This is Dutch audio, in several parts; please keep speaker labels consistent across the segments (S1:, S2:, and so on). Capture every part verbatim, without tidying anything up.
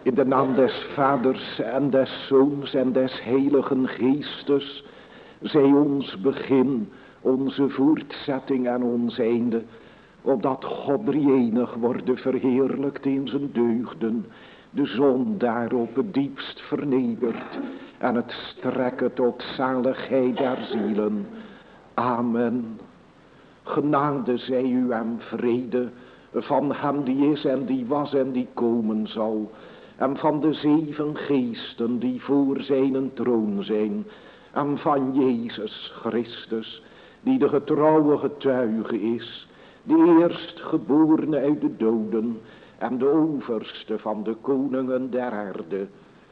S1: In de naam des Vaders en des Zoons en des Heiligen Geestes, zij ons begin, onze voortzetting en ons einde, opdat God drieënig worden verheerlijkt in zijn deugden, de zon daarop het diepst vernedert en het strekken tot zaligheid der zielen. Amen. Genade zij u en vrede van hem die is en die was en die komen zal, en van de zeven geesten die voor zijn troon zijn, en van Jezus Christus, die de getrouwe getuige is, de eerstgeborene uit de doden en de overste van de koningen der aarde.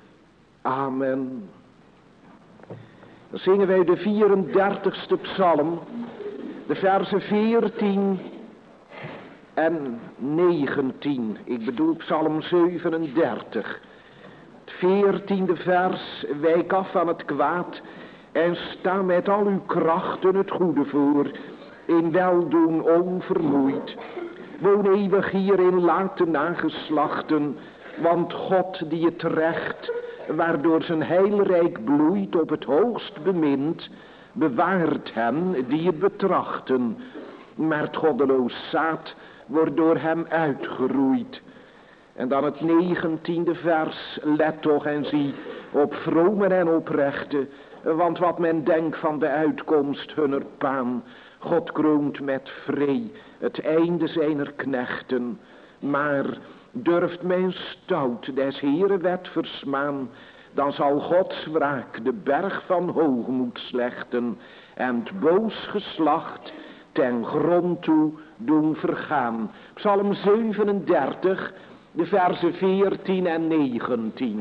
S1: Amen. Dan zingen wij de vierendertigste psalm, de versen veertien en negentien. Ik bedoel psalm zevenendertig. Het veertiende vers: wijk af van het kwaad en sta met al uw krachten het goede voor, in weldoen onvermoeid. Woon eeuwig hierin late nageslachten, want God die het recht, waardoor zijn heilrijk bloeit, op het hoogst bemint, bewaart hen die het betrachten. Maar het goddeloos zaad wordt door hem uitgeroeid. En dan het negentiende vers: let toch en zie op vromen en oprechte, want wat men denkt van de uitkomst hunner paan, God kroont met vree het einde zijner knechten. Maar durft men stout des Heeren wet versmaan, dan zal Gods wraak de berg van hoogmoed slechten en het boos geslacht ten grond toe doen vergaan. Psalm zevenendertig, de versen veertien en negentien.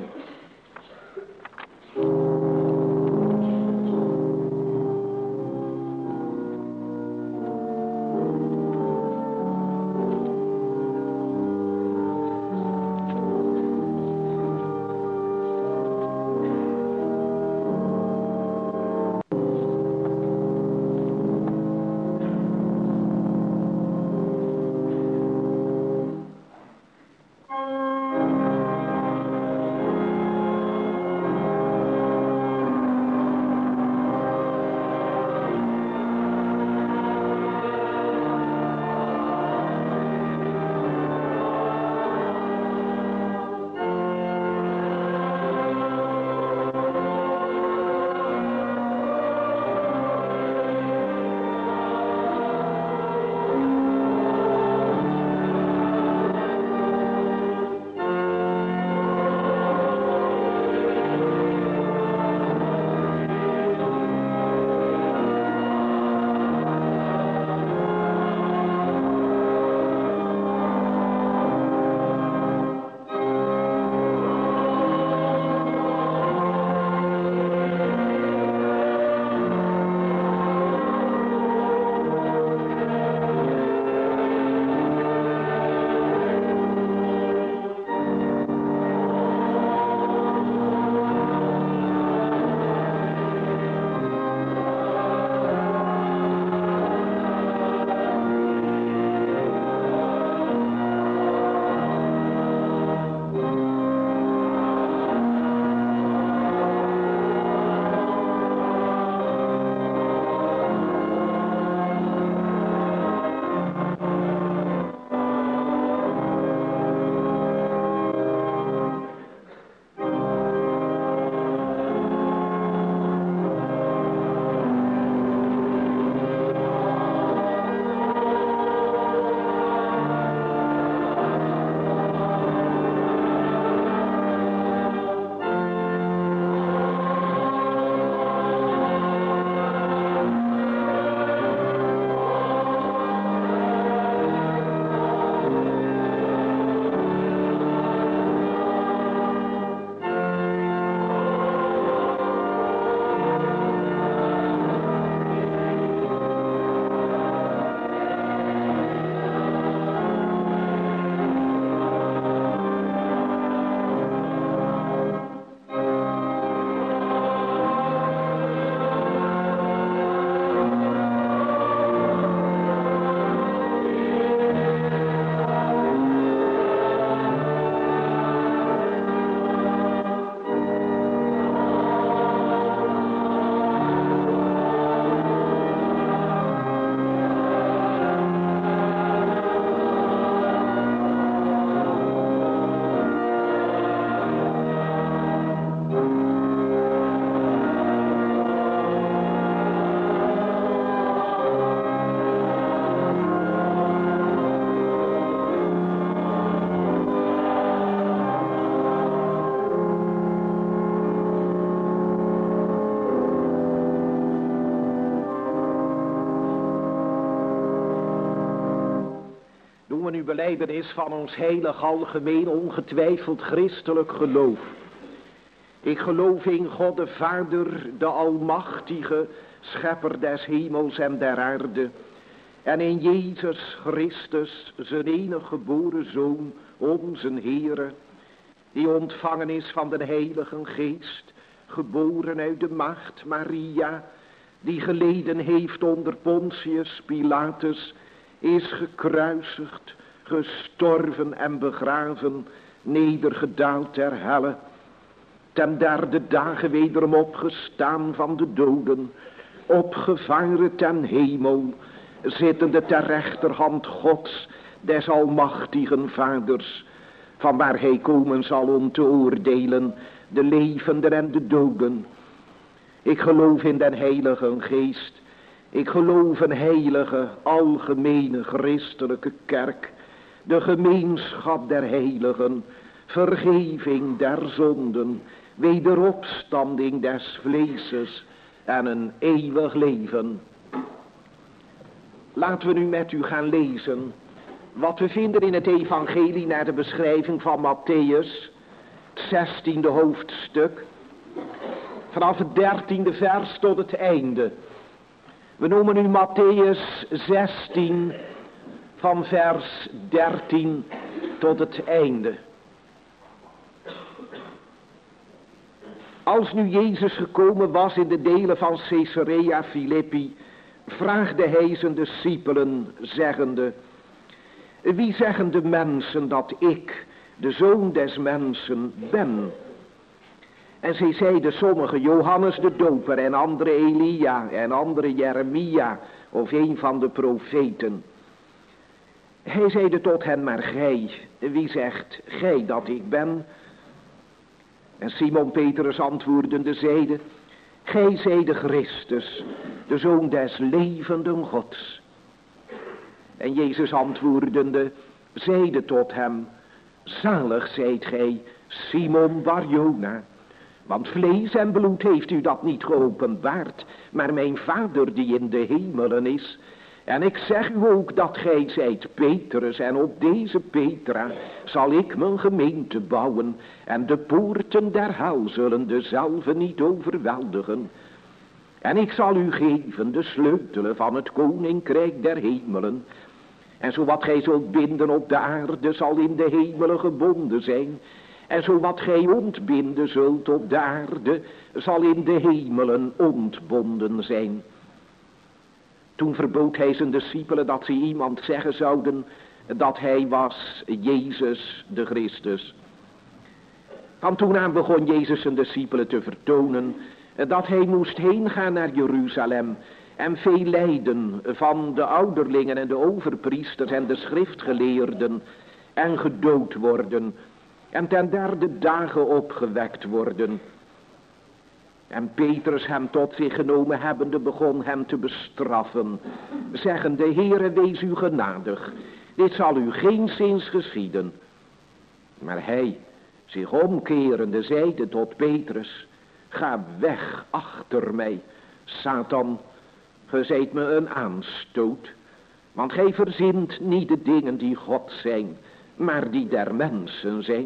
S1: nu belijdenis van ons heilig algemeen ongetwijfeld christelijk geloof. Ik geloof in God de Vader, de Almachtige, Schepper des hemels en der aarde. En in Jezus Christus, zijn enige geboren Zoon, onze Heere, die ontvangen is van de Heilige Geest, geboren uit de maagd Maria, die geleden heeft onder Pontius Pilatus, is gekruisigd, gestorven en begraven, nedergedaald ter helle, ten derde dagen wederom opgestaan van de doden, opgevaren ten hemel, zittende ter rechterhand Gods, des almachtigen Vaders, van waar hij komen zal om te oordelen de levenden en de doden. Ik geloof in den Heilige Geest. Ik geloof een heilige, algemene, christelijke kerk, de gemeenschap der heiligen, vergeving der zonden, wederopstanding des vleeses en een eeuwig leven. Laten we nu met u gaan lezen wat we vinden in het evangelie naar de beschrijving van Matthäus, het zestiende hoofdstuk, vanaf het dertiende vers tot het einde. We noemen nu Matthäus zestien, van vers dertien tot het einde. Als nu Jezus gekomen was in de delen van Caesarea Philippi, vraagde hij zijn discipelen, zeggende: wie zeggen de mensen dat ik, de Zoon des mensen, ben? En zij zeiden sommigen Johannes de Doper en andere Elia en andere Jeremia of een van de profeten. Hij zeide tot hen: maar gij, wie zegt gij dat ik ben? En Simon Petrus antwoordende zeide: gij zijt de Christus, de Zoon des levenden Gods. En Jezus antwoordende zeide tot hem: zalig zijt gij, Simon Barjona, want vlees en bloed heeft u dat niet geopenbaard, maar mijn Vader die in de hemelen is. En ik zeg u ook dat gij zijt Petrus, en op deze Petra zal ik mijn gemeente bouwen, en de poorten der hel zullen dezelve niet overweldigen. En ik zal u geven de sleutelen van het koninkrijk der hemelen. En zo wat gij zult binden op de aarde zal in de hemelen gebonden zijn. En zo wat gij ontbinden zult op de aarde zal in de hemelen ontbonden zijn. Toen verbood hij zijn discipelen dat ze iemand zeggen zouden dat hij was Jezus de Christus. Van toen aan begon Jezus zijn discipelen te vertonen dat hij moest heen gaan naar Jeruzalem en veel lijden van de ouderlingen en de overpriesters en de schriftgeleerden en gedood worden en ten derde dagen opgewekt worden. En Petrus hem tot zich genomen hebbende begon hem te bestraffen, zeggende: Heere, wees u genadig, dit zal u geenszins geschieden. Maar hij, zich omkerende, zeide tot Petrus: ga weg achter mij, Satan, ge zijt me een aanstoot, want gij verzint niet de dingen die God zijn, maar die der mensen zijn.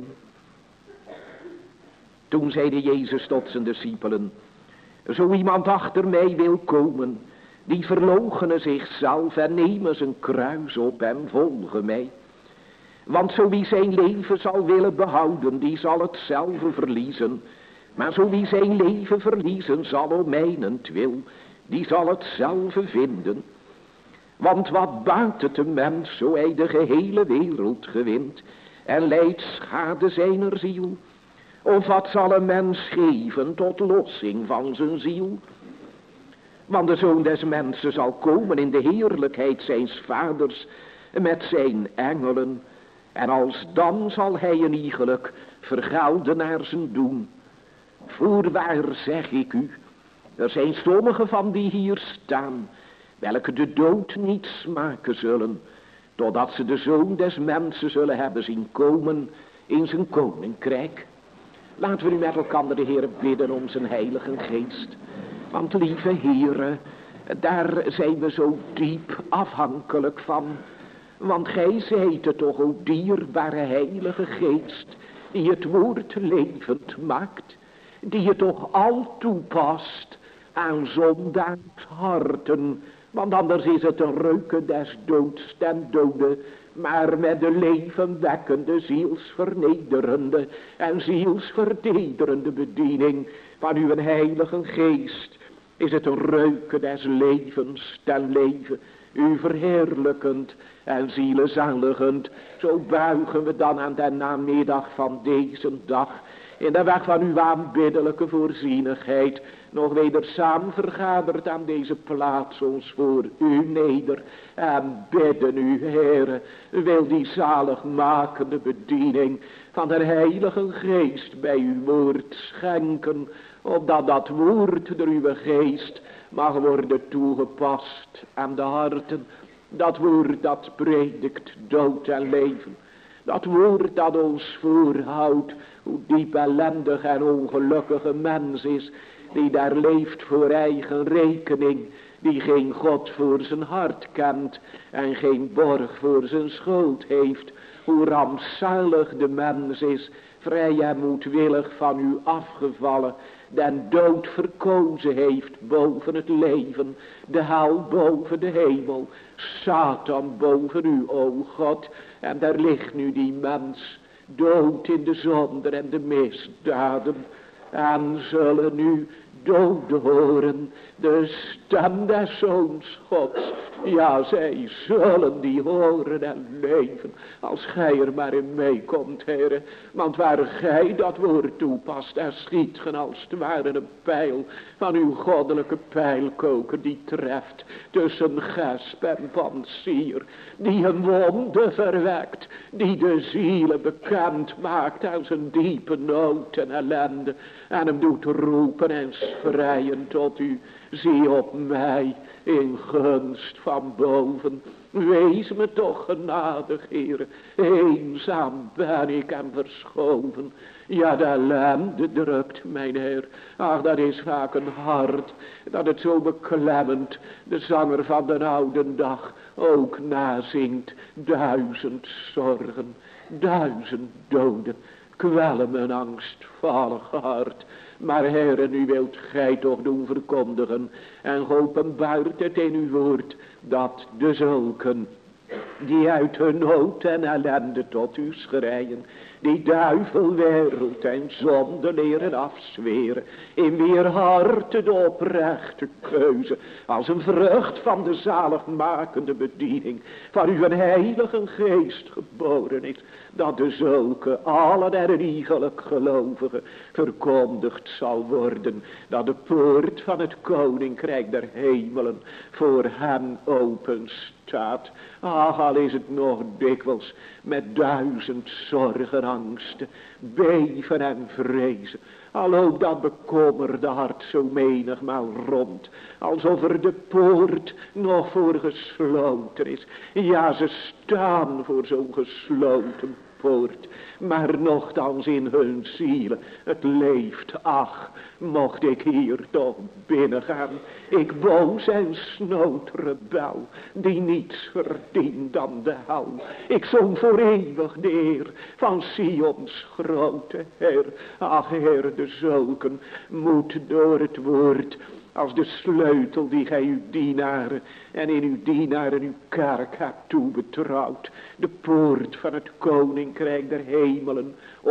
S1: Toen zeide Jezus tot zijn discipelen: zo iemand achter mij wil komen, die verloochene zichzelf en nemen zijn kruis op en volgen mij. Want zo wie zijn leven zal willen behouden, die zal het zelf verliezen. Maar zo wie zijn leven verliezen zal om mijnentwil, die zal het zelf vinden. Want wat baat het een mens, zo hij de gehele wereld gewint en lijdt schade zijner ziel? Of wat zal een mens geven tot lossing van zijn ziel? Want de Zoon des mensen zal komen in de heerlijkheid zijns Vaders met zijn engelen. En alsdan zal hij een iegelijk vergelden naar zijn doen. Voorwaar zeg ik u, er zijn sommigen van die hier staan, welke de dood niet smaken zullen, totdat ze de Zoon des mensen zullen hebben zien komen in zijn koninkrijk. Laten we nu met elkaar de Heer bidden om zijn Heilige Geest. Want lieve Heere, daar zijn we zo diep afhankelijk van. Want gij zijt het toch, o dierbare Heilige Geest, die het woord levend maakt, die het toch al toepast aan zondaars harten. Want anders is het een reuken des doods ten dode, maar met de levenwekkende, zielsvernederende en zielsverdederende bediening van uw Heilige Geest is het een reuken des levens ten leven, u verheerlijkend en zielezaligend. Zo buigen we dan aan de namiddag van deze dag in de weg van uw aanbiddelijke voorzienigheid nog weder samen vergaderd aan deze plaats ons voor u neder en bidden u, Heere, wil die zaligmakende bediening van de Heilige Geest bij uw woord schenken, opdat dat woord door uw geest mag worden toegepast aan de harten. Dat woord dat predikt dood en leven. Dat woord dat ons voorhoudt hoe diep ellendig en ongelukkige mens is, die daar leeft voor eigen rekening, die geen God voor zijn hart kent en geen borg voor zijn schuld heeft. Hoe rampzalig de mens is, vrij en moedwillig van u afgevallen, den dood verkozen heeft boven het leven, de hel boven de hemel, Satan boven u, o God. En daar ligt nu die mens, dood in de zonde en de misdaden, en zullen nu doden horen de stem des Zoons Gods. Ja, zij zullen die horen en leven, als gij er maar in meekomt, Heere. Want waar gij dat woord toepast, er schiet gen als het ware een pijl van uw goddelijke pijlkoker, die treft tussen gesp en pansier, die een wonde verwekt, die de zielen bekend maakt aan zijn diepe nood en ellende, en hem doet roepen en schreien tot u. Zie op mij in gunst van boven. Wees me toch genadig, Heere. Eenzaam ben ik en verschoven. Ja, de ellende drukt, mijn Heer. Ach, dat is vaak een hart, dat het zo beklemmend, de zanger van de oude dag ook nazingt. Duizend zorgen, duizend doden, kwellen mijn angstvallig hart. Maar Heere, nu wilt gij toch doen verkondigen en geopenbaart het in uw woord, dat de zulken die uit hun nood en ellende tot u schreien, die duivelwereld en zonde leren afzweren, in wier harten de oprechte keuze als een vrucht van de zaligmakende bediening van uw Heilige Geest geboren is, dat de zulke allen en iegelijk gelovigen verkondigd zal worden, dat de poort van het koninkrijk der hemelen voor hen open staat. Ach, al is het nog dikwijls met duizend zorgen, angsten, beven en vrezen, al ook dat bekommerde hart zo menigmaal rond, alsof er de poort nog voor gesloten is. Ja, ze staan voor zo'n gesloten poort, maar nochtans in hun zielen het leeft. Ach, mocht ik hier toch binnengaan, ik boos en snood rebel, die niets verdient dan de hel. Ik zong voor eeuwig de eer van Sions grote Heer. Ach, Heer, de zulken moet door het woord als de sleutel die gij uw dienaren en in uw dienaren uw kerk hebt toebetrouwd, de poort van het koninkrijk der hemelen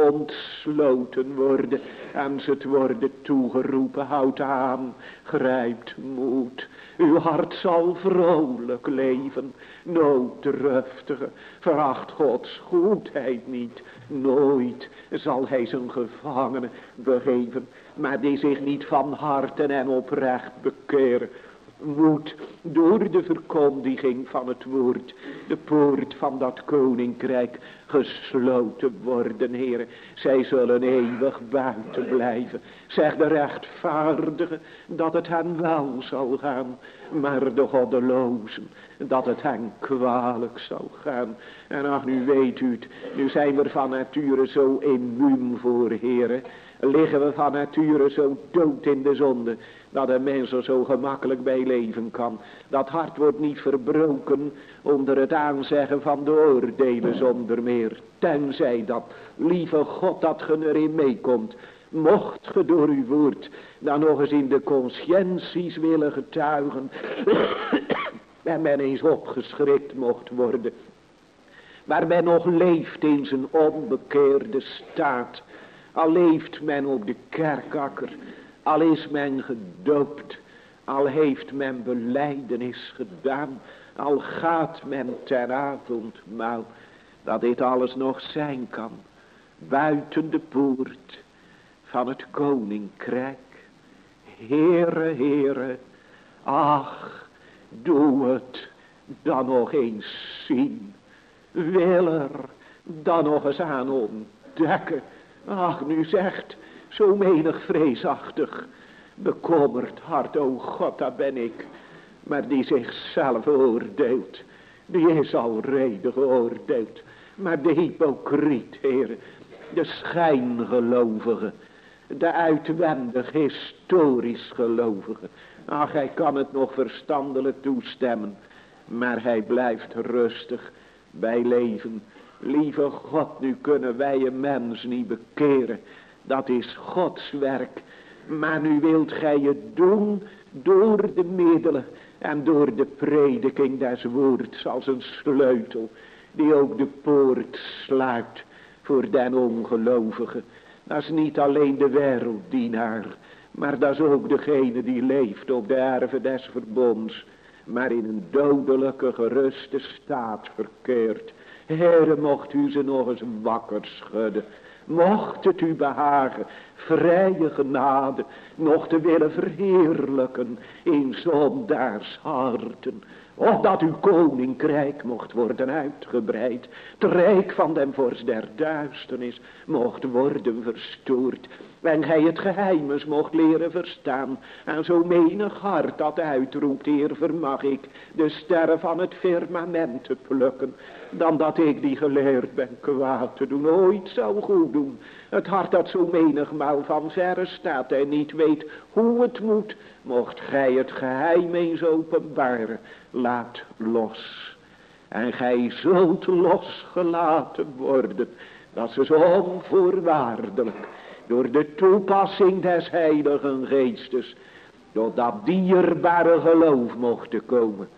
S1: ontsloten worden en ze het worden toegeroepen. Houd aan, grijpt moed, uw hart zal vrolijk leven, nooddruftige, veracht Gods goedheid niet. Nooit zal hij zijn gevangenen begeven, maar die zich niet van harten en oprecht bekeren, moet door de verkondiging van het woord de poort van dat koninkrijk gesloten worden, Heere. Zij zullen eeuwig buiten blijven. Zeg de rechtvaardigen dat het hen wel zal gaan, maar de goddelozen dat het hen kwalijk zal gaan. En ach, nu weet u het, nu zijn we van nature zo immuun voor, Heere. Liggen we van nature zo dood in de zonde, dat een mens er zo gemakkelijk bij leven kan. Dat hart wordt niet verbroken onder het aanzeggen van de oordelen zonder meer. Tenzij dat, lieve God, dat ge erin meekomt. Mocht ge door uw woord dan nog eens in de conscienties willen getuigen en men eens opgeschrikt mocht worden. Waar men nog leeft in zijn onbekeerde staat. Al leeft men op de kerkakker, al is men gedoopt, al heeft men belijdenis gedaan, al gaat men ter avondmaal, dat dit alles nog zijn kan, buiten de poort van het koninkrijk. Heere, Heere, ach, doe het dan nog eens zien, wil er dan nog eens aan ontdekken. Ach, nu zegt zo menig vreesachtig, bekommerd hart, o God, dat ben ik. Maar die zichzelf oordeelt, die is al reden geoordeeld. Maar de hypocriet, Heer, de schijngelovige, de uitwendig historisch gelovige. Ach, hij kan het nog verstandelijk toestemmen, maar hij blijft rustig bij leven. Lieve God, nu kunnen wij een mens niet bekeren. Dat is Gods werk. Maar nu wilt gij het doen door de middelen en door de prediking des woords als een sleutel. Die ook de poort sluit voor den ongelovige. Dat is niet alleen de werelddienaar. Maar dat is ook degene die leeft op de erven des verbonds. Maar in een dodelijke geruste staat verkeert. Heere, mocht u ze nog eens wakker schudden. Mocht het u behagen, vrije genade, nog te willen verheerlijken in zondaars harten. Of dat uw koninkrijk mocht worden uitgebreid. Het rijk van den vorst der duisternis mocht worden verstoord. En gij het geheimes mocht leren verstaan. En zo menig hart dat uitroept, Heer, vermag ik de sterren van het firmament te plukken. Dan dat ik die geleerd ben kwaad te doen, ooit zou goed doen. Het hart dat zo menigmaal van verre staat en niet weet hoe het moet. Mocht gij het geheim eens openbaren, laat los. En gij zult losgelaten worden. Dat ze zo onvoorwaardelijk door de toepassing des Heiligen Geestes tot dat dierbare geloof mochten komen.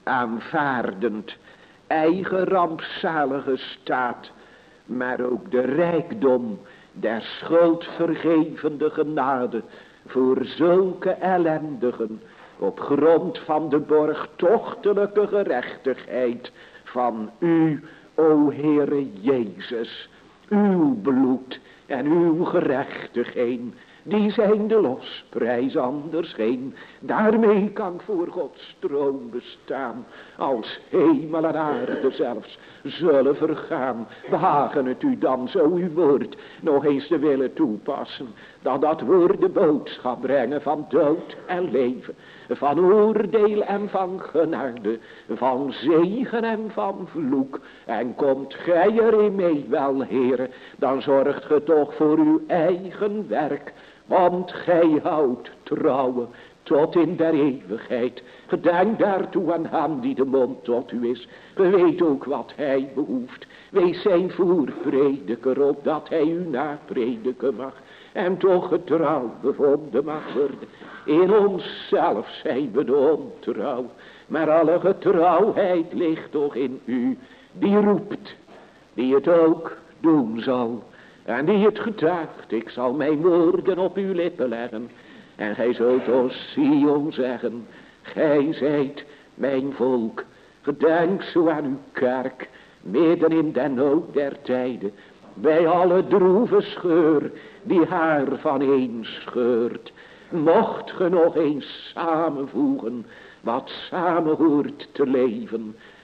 S1: Aanvaardend eigen rampzalige staat, maar ook de rijkdom der schuldvergevende genade voor zulke ellendigen op grond van de borgtochtelijke gerechtigheid van u, o Heere Jezus. Uw bloed en uw gerechtigheid, die zijn de losprijs anders geen. Daarmee kan ik voor Gods troon bestaan, als hemel en aarde zelfs zullen vergaan. Behagen het u dan zo uw woord nog eens te willen toepassen, dat dat woord de boodschap brengen van dood en leven, van oordeel en van genade, van zegen en van vloek. En komt gij erin mee wel, Heere, dan zorgt ge toch voor uw eigen werk. Want gij houdt trouwen tot in der eeuwigheid. Gedenk daartoe aan hem die de mond tot u is. Ge weet ook wat hij behoeft. Wees zijn voorprediker, opdat hij u naprediken mag. En toch getrouw bevonden mag worden. In onszelf zijn we de ontrouw. Maar alle getrouwheid ligt toch in u. Die roept, die het ook doen zal. En die het getuigt, ik zal mijn woorden op uw lippen leggen. En gij zult ons Sion zeggen, gij zijt mijn volk. Gedenk zo aan uw kerk, midden in den nood der tijden. Bij alle droeve scheur, die haar vaneen scheurt. Mocht ge nog eens samenvoegen, wat samen hoort te leven.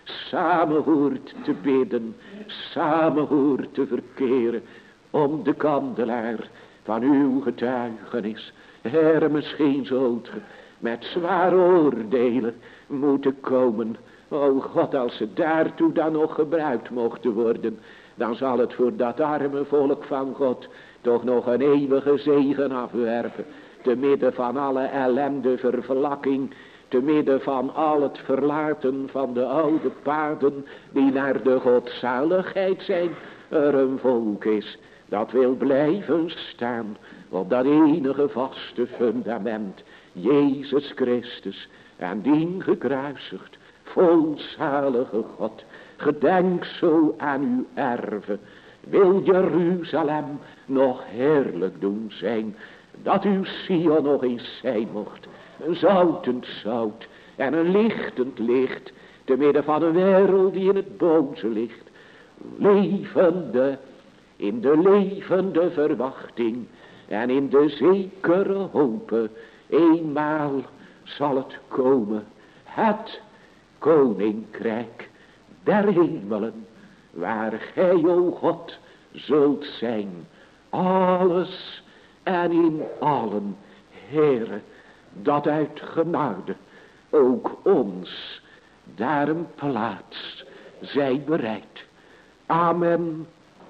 S1: samen hoort te bidden, samen hoort te verkeren, om de kandelaar van uw getuigenis. Heere, misschien zult ge met zware oordelen moeten komen. O God, als ze daartoe dan nog gebruikt mochten worden, dan zal het voor dat arme volk van God toch nog een eeuwige zegen afwerpen. Te midden van alle ellende, vervlakking, te midden van al het verlaten van de oude paden die naar de godzaligheid zijn, er een volk is dat wil blijven staan op dat enige vaste fundament, Jezus Christus, en dien gekruisigd, volzalige God. Gedenk zo aan uw erven, wil Jeruzalem nog heerlijk doen zijn, dat uw Sion nog eens zijn mocht, een zoutend zout en een lichtend licht, te midden van een wereld die in het boze ligt, levende, in de levende verwachting en in de zekere hope, eenmaal zal het komen, het koninkrijk der hemelen, waar gij, o God, zult zijn, alles en in allen, Heere, dat uit genade ook ons daar een plaats zij bereid. Amen.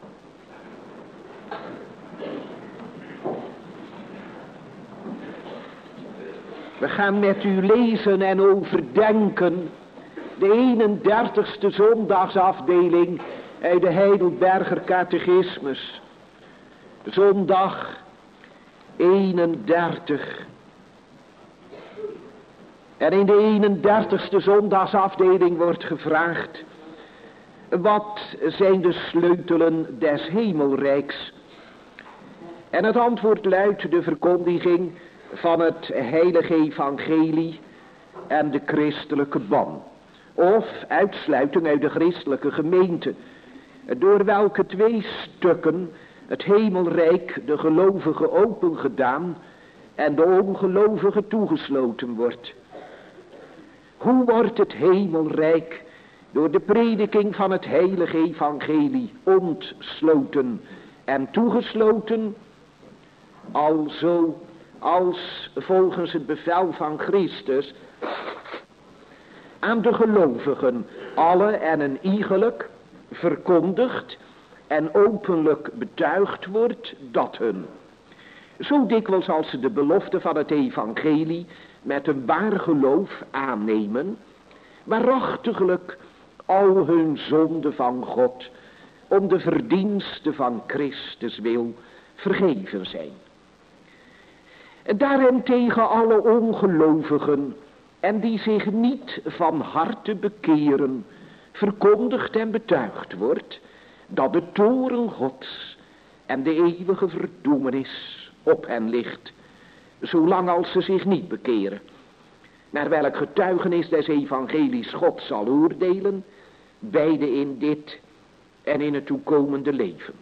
S1: We gaan met u lezen en overdenken de eenendertigste zondagsafdeling uit de Heidelberger Catechismus. Zondag eenendertig. En in de eenendertigste zondagsafdeling wordt gevraagd: wat zijn de sleutelen des hemelrijks? En het antwoord luidt de verkondiging van het heilige evangelie en de christelijke ban. Of uitsluiting uit de christelijke gemeente, door welke twee stukken het hemelrijk de gelovige opengedaan en de ongelovige toegesloten wordt. Hoe wordt het hemelrijk door de prediking van het heilige evangelie ontsloten en toegesloten? Alzo als volgens het bevel van Christus aan de gelovigen alle en een iegelijk verkondigd en openlijk betuigd wordt dat hun, zo dikwijls als ze de belofte van het evangelie met een waar geloof aannemen, waarachtiglijk al hun zonden van God om de verdiensten van Christus wil vergeven zijn. Daarentegen alle ongelovigen en die zich niet van harte bekeren, verkondigd en betuigd wordt dat de toorn Gods en de eeuwige verdoemenis op hen ligt, zolang als ze zich niet bekeren, naar welk getuigenis des evangelies God zal oordelen, beide in dit en in het toekomende leven.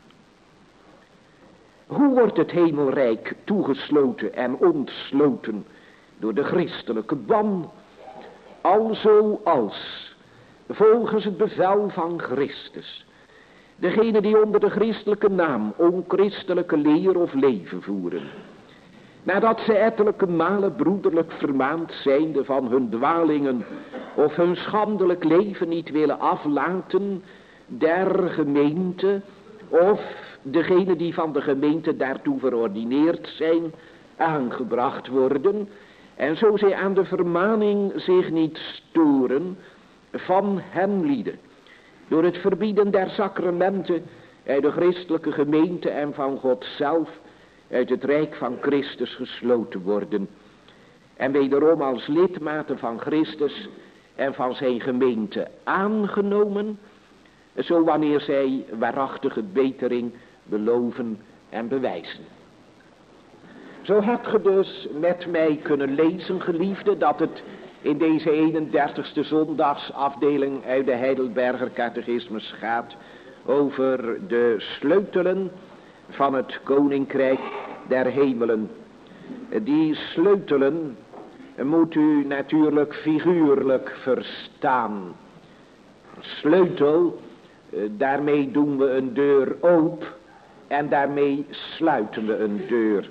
S1: Hoe wordt het hemelrijk toegesloten en ontsloten door de christelijke ban? Alzo als, volgens het bevel van Christus, degene die onder de christelijke naam onchristelijke leer of leven voeren, nadat ze ettelijke malen broederlijk vermaand zijnde van hun dwalingen of hun schandelijk leven niet willen aflaten der gemeente, of degene die van de gemeente daartoe verordineerd zijn, aangebracht worden, en zo zij aan de vermaning zich niet storen van hen lieden, door het verbieden der sacramenten uit de christelijke gemeente en van God zelf uit het rijk van Christus gesloten worden, en wederom als lidmaten van Christus en van zijn gemeente aangenomen, zo wanneer zij waarachtige betering beloven en bewijzen. Zo hebt ge dus met mij kunnen lezen, geliefde, dat het in deze eenendertigste zondagsafdeling uit de Heidelberger Catechismus gaat over de sleutelen van het koninkrijk der hemelen. Die sleutelen moet u natuurlijk figuurlijk verstaan. Sleutel, daarmee doen we een deur open en daarmee sluiten we een deur.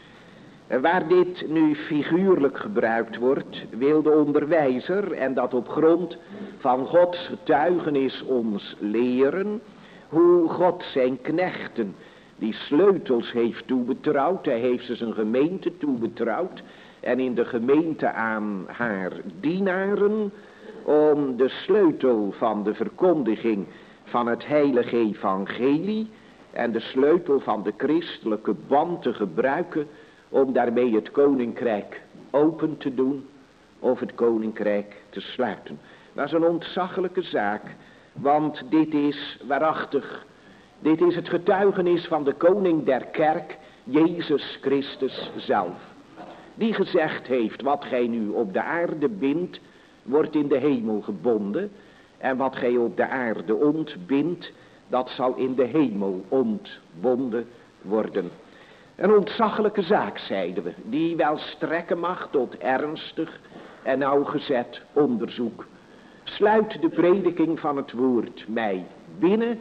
S1: Waar dit nu figuurlijk gebruikt wordt, wil de onderwijzer, en dat op grond van Gods getuigenis ons leren, hoe God zijn knechten die sleutels heeft toebetrouwd. Hij heeft ze zijn gemeente toebetrouwd en in de gemeente aan haar dienaren om de sleutel van de verkondiging van het heilige evangelie en de sleutel van de christelijke band te gebruiken om daarmee het koninkrijk open te doen of het koninkrijk te sluiten. Dat is een ontzaglijke zaak, want dit is waarachtig, dit is het getuigenis van de koning der kerk, Jezus Christus zelf. Die gezegd heeft, wat gij nu op de aarde bindt, wordt in de hemel gebonden. En wat gij op de aarde ontbindt, dat zal in de hemel ontbonden worden. Een ontzaglijke zaak, zeiden we, die wel strekken mag tot ernstig en nauwgezet onderzoek. Sluit de prediking van het woord mij binnen,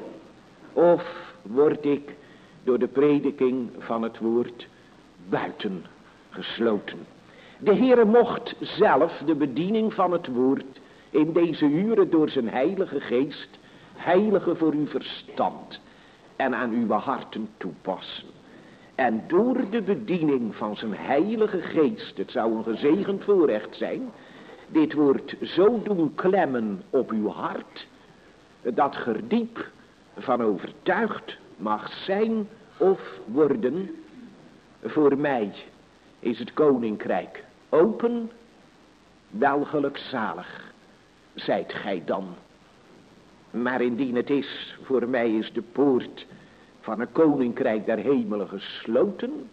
S1: of word ik door de prediking van het woord buiten gesloten? De Heere mocht zelf de bediening van het woord in deze uren door zijn heilige geest, heilige voor uw verstand en aan uw harten toepassen. En door de bediening van zijn heilige geest, het zou een gezegend voorrecht zijn, dit woord zo doen klemmen op uw hart, dat ge er diep van overtuigd mag zijn of worden. Voor mij is het koninkrijk open, wel gelukzalig zijt gij dan. Maar indien het is, voor mij is de poort van een koninkrijk der hemelen gesloten,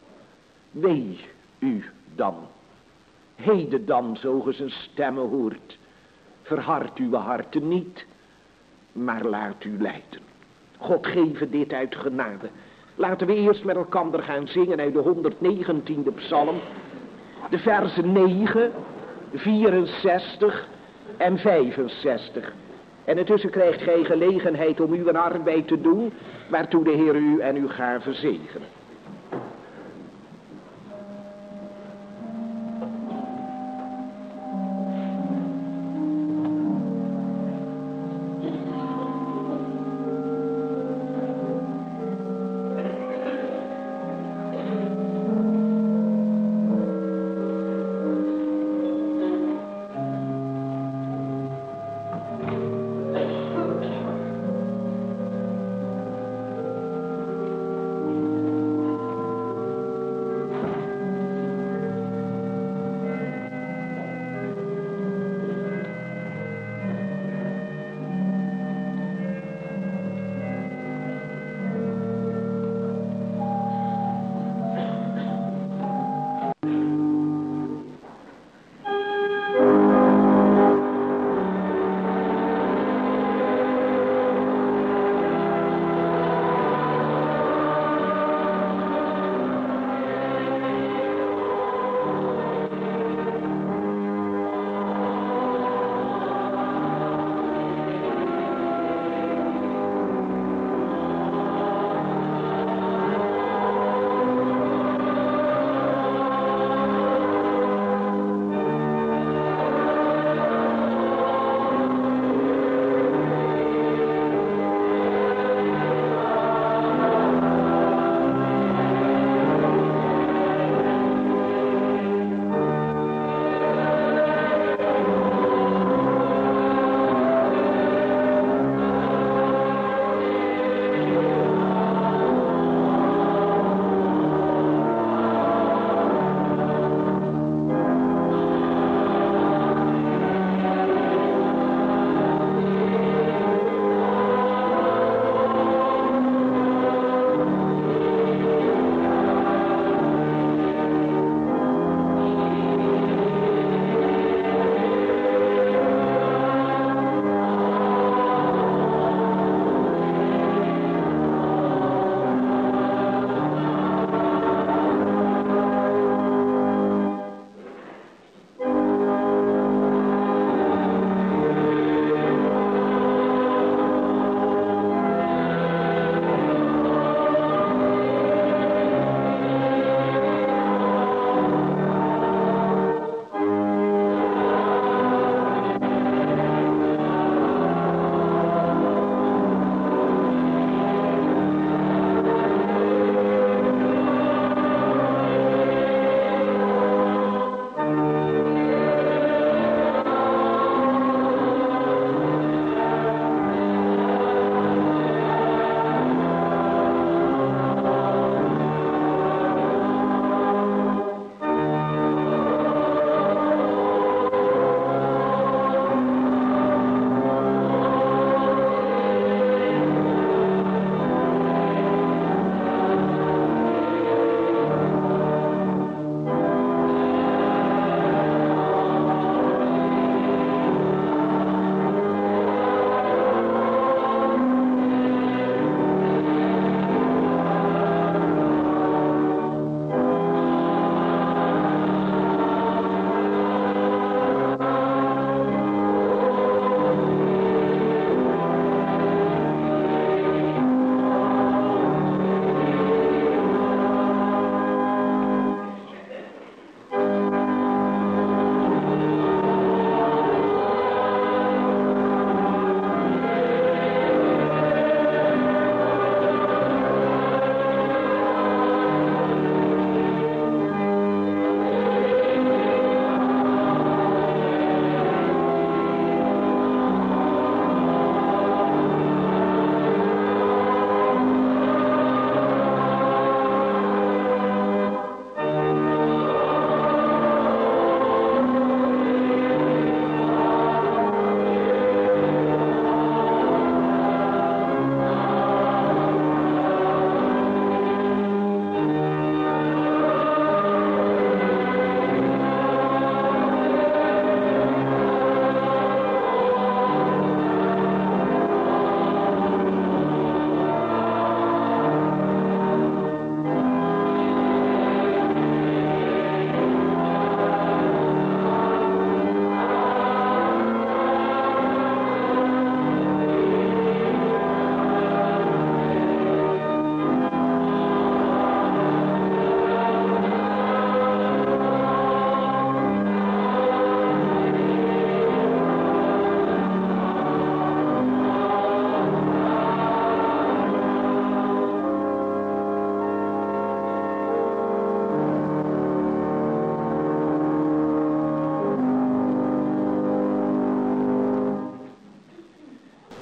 S1: wee u dan. Heden dan, zo ge zijn stemmen hoort, verhard uw harten niet, maar laat u leiden. God geven dit uit genade. Laten we eerst met elkaar gaan zingen uit de honderdnegentiende psalm, de versen negen, vierenzestig en vijfenzestig. En intussen krijgt gij gelegenheid om uw arbeid te doen, waartoe de Heer u en uw gave zegenen.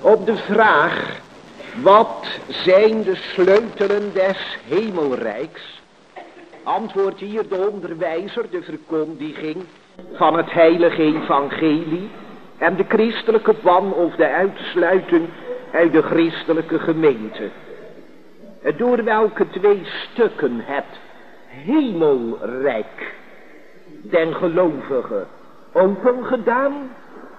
S1: Op de vraag, wat zijn de sleutelen des hemelrijks, antwoordt hier de onderwijzer de verkondiging van het heilige evangelie en de christelijke ban of de uitsluiting uit de christelijke gemeente. Door welke twee stukken het hemelrijk den gelovigen opengedaan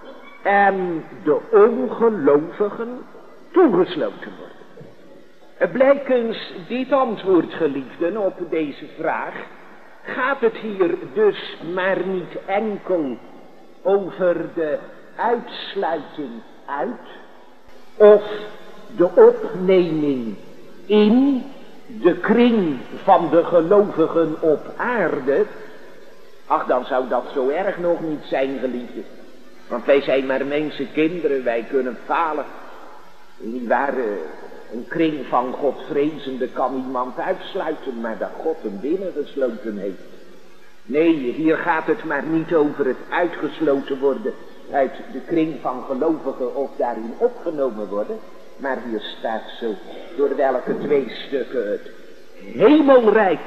S1: en de ongelovigen toegesloten worden. Blijkens dit antwoord, geliefden, op deze vraag gaat het hier dus maar niet enkel over de uitsluiting uit of de opneming in de kring van de gelovigen op aarde. Ach, dan zou dat zo erg nog niet zijn, geliefden. Want wij zijn maar mensenkinderen, wij kunnen falen. Niet waar, een kring van Godvrezenden kan iemand uitsluiten, maar dat God hem binnengesloten heeft. Nee, hier gaat het maar niet over het uitgesloten worden uit de kring van gelovigen of daarin opgenomen worden. Maar hier staat zo, door welke twee stukken het hemelrijk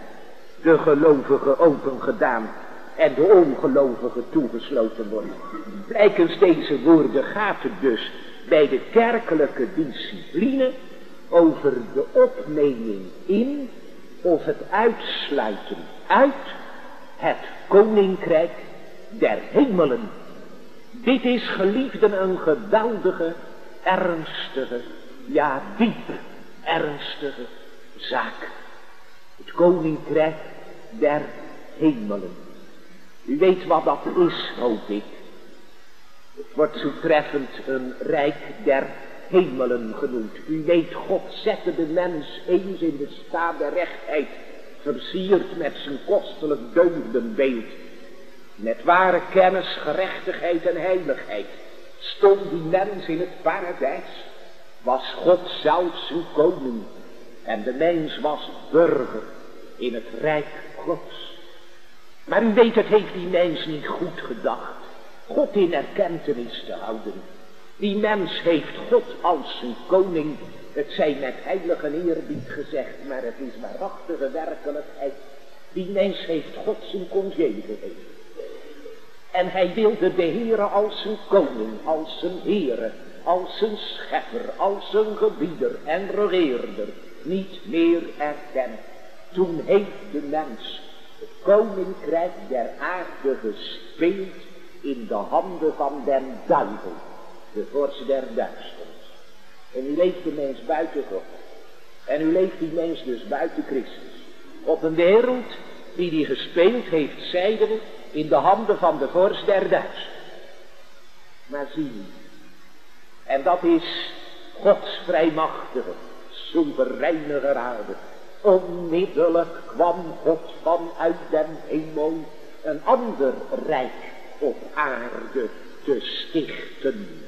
S1: de gelovigen opengedaan en de ongelovigen toegesloten worden. Blijkens deze woorden gaat het dus bij de kerkelijke discipline over de opneming in of het uitsluiten uit het koninkrijk der hemelen. Dit is, geliefden, een geweldige, ernstige, ja diep ernstige zaak. Het koninkrijk der hemelen. U weet wat dat is, hoop ik. Het wordt zo treffend een rijk der hemelen genoemd. U weet, God zette de mens eens in de staat der rechtheid, versierd met zijn kostelijk deugdenbeeld. Met ware kennis, gerechtigheid en heiligheid stond die mens in het paradijs. Was God zelf zijn koning en de mens was burger in het rijk Gods. Maar u weet, het heeft die mens niet goed gedacht God in erkentenis te houden. Die mens heeft God als zijn koning, het zij met heilige eerbied gezegd, maar het is waarachtige werkelijkheid. Die mens heeft God zijn congé gegeven. En hij wilde de Heere als zijn koning, als zijn Heere, als zijn schepper, als zijn gebieder en regeerder niet meer erkennen. Toen heeft de mens het koninkrijk der aarde gespeeld in de handen van den duivel, de vorst der duisternis. En nu leeft de mens buiten God. En nu leeft die mens dus buiten Christus. Op een wereld die die gespeeld heeft, zeiden we, in de handen van de vorst der duisternis. Maar zie, en dat is Gods vrijmachtige, soevereine genade. Onmiddellijk kwam God vanuit den hemel een ander rijk op aarde te stichten.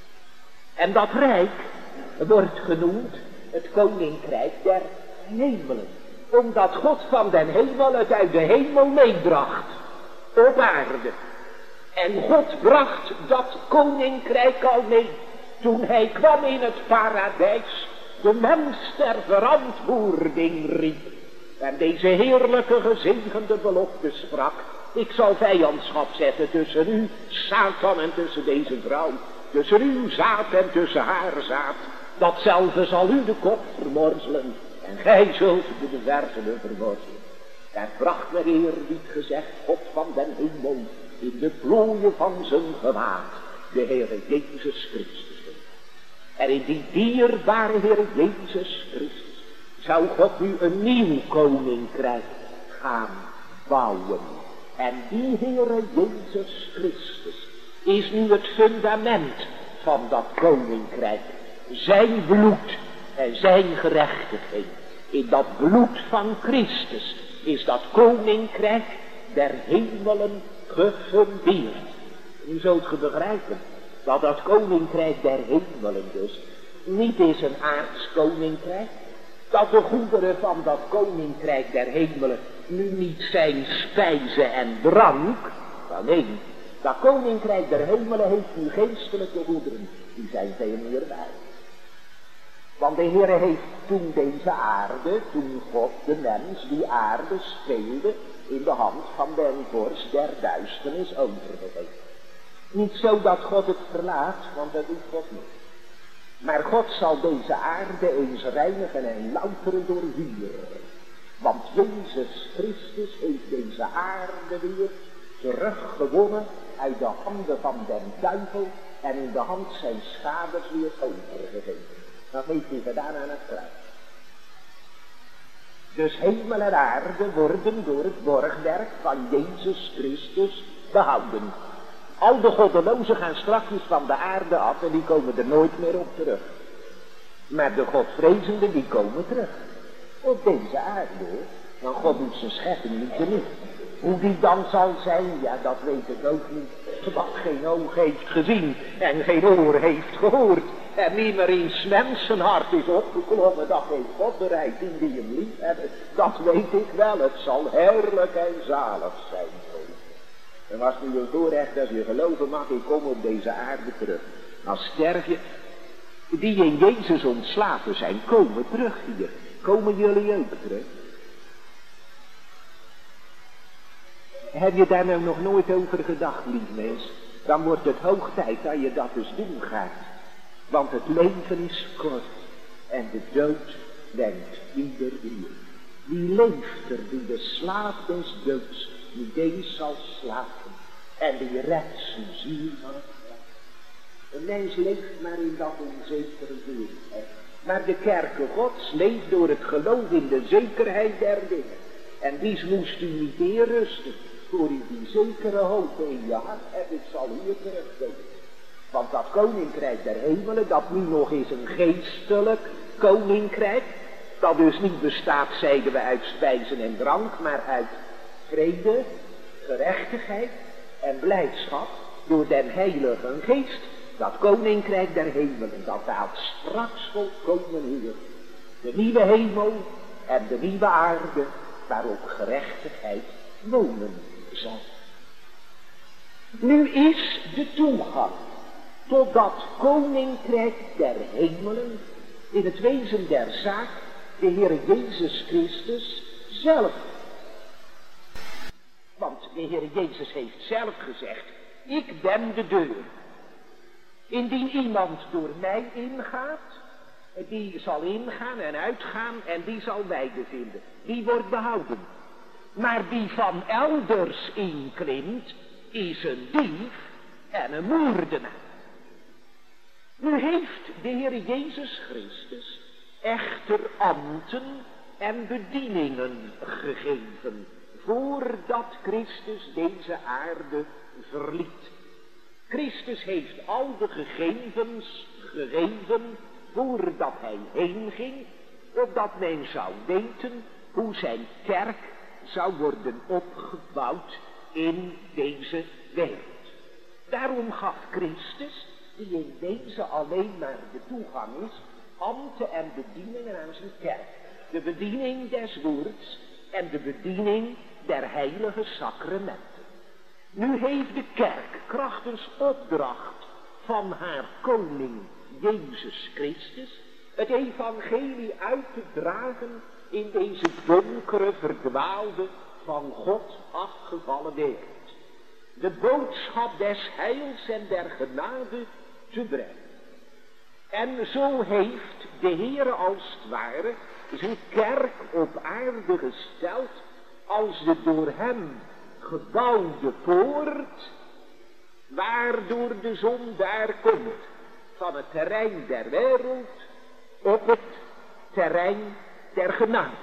S1: En dat rijk wordt genoemd het koninkrijk der hemelen. Omdat God van den hemel het uit de hemel meebracht op aarde. En God bracht dat koninkrijk al mee toen hij kwam in het paradijs, de mens ter verantwoording riep. En deze heerlijke gezegende belofte sprak: ik zal vijandschap zetten tussen u, Satan, en tussen deze vrouw. Tussen uw zaad en tussen haar zaad. Datzelfde zal u de kop vermorzelen. En gij zult de wervelen vermorzelen. Daar bracht met eerbied gezegd God van den hemel in de plooien van zijn gewaad de Heere Jezus Christus. En in die dierbare Heere Jezus Christus zou God nu een nieuw koninkrijk gaan bouwen. En die Heere Jezus Christus is nu het fundament van dat koninkrijk. Zijn bloed en zijn gerechtigheid. In dat bloed van Christus is dat koninkrijk der hemelen gefundeerd. U zult ge begrijpen dat dat koninkrijk der hemelen dus niet is een aards koninkrijk. Dat de goederen van dat koninkrijk der hemelen nu niet zijn spijze en drank. Maar nee,
S2: Dat koninkrijk der hemelen heeft nu geestelijke goederen. Die zijn veel meer waard. Want de Heer heeft toen deze aarde, toen God de mens die aarde speelde, in de hand van den vorst der duisternis overgegeven. Niet zo dat God het verlaat, want dat doet God niet. Maar God zal deze aarde eens reinigen en louteren door vuur. Want Jezus Christus heeft deze aarde weer teruggewonnen uit de handen van den duivel en in de hand zijn schaders weer overgegeven. Dat heeft hij gedaan aan het kruis. Dus hemel en aarde worden door het borgwerk van Jezus Christus behouden. Al de goddelozen gaan strakjes van de aarde af en die komen er nooit meer op terug. Maar de godvrezenden die komen terug. Op deze aarde, want God doet zijn schepping niet teniet. Hoe die dan zal zijn, ja dat weet ik ook niet. Wat geen oog heeft gezien en geen oor heeft gehoord. En niet meer in 's mensen hart is opgeklommen, dat heeft God bereid in die hem lief hebben. Dat weet ik wel, het zal heerlijk en zalig zijn. En was nu een voorrecht dat je geloven mag, ik kom op deze aarde terug. Dan sterf je. Die in Jezus ontslapen zijn, komen terug hier. Komen jullie ook terug? Heb je daar nou nog nooit over gedacht, lief mens? Dan wordt het hoog tijd dat je dat dus doen gaat. Want het leven is kort en de dood wenkt ieder uur. Wie leeft er die de slaap des doods niet eens zal slapen en die redt zijn ziel van het graf. Een mens leeft maar in dat onzekere wereld. Maar de kerke Gods leeft door het geloof in de zekerheid der dingen. En die moest u niet eerrusten, voor u die zekere hoop in je hart hebt, het zal hier terugkomen. Want dat koninkrijk der hemelen, dat nu nog is een geestelijk koninkrijk, dat dus niet bestaat, zeiden we, uit spijzen en drank, maar uit vrede, gerechtigheid en blijdschap door den Heilige Geest. Dat koninkrijk der hemelen, dat daalt straks volkomen hier. De nieuwe hemel en de nieuwe aarde, waarop gerechtigheid wonen zal. Nu is de toegang tot dat koninkrijk der hemelen in het wezen der zaak de Heer Jezus Christus zelf. Want de Heer Jezus heeft zelf gezegd, ik ben de deur. Indien iemand door mij ingaat, die zal ingaan en uitgaan en die zal weide vinden. Die wordt behouden. Maar die van elders inklimt, is een dief en een moordenaar. Nu heeft de Heer Jezus Christus echter ambten en bedieningen gegeven, voordat Christus deze aarde verliet. Christus heeft al de gegevens gegeven voordat hij heen ging, opdat men zou weten hoe zijn kerk zou worden opgebouwd in deze wereld. Daarom gaf Christus, die in deze alleen maar de toegang is, ambten en bedieningen aan zijn kerk. De bediening des woords en de bediening der heilige sacramenten. Nu heeft de kerk krachtens opdracht van haar koning Jezus Christus het evangelie uit te dragen in deze donkere, verdwaalde, van God afgevallen wereld. De boodschap des heils en der genade te brengen. En zo heeft de Heer als het ware zijn kerk op aarde gesteld als de door hem gebouwde poort, waardoor de zon daar komt, van het terrein der wereld op het terrein der genade.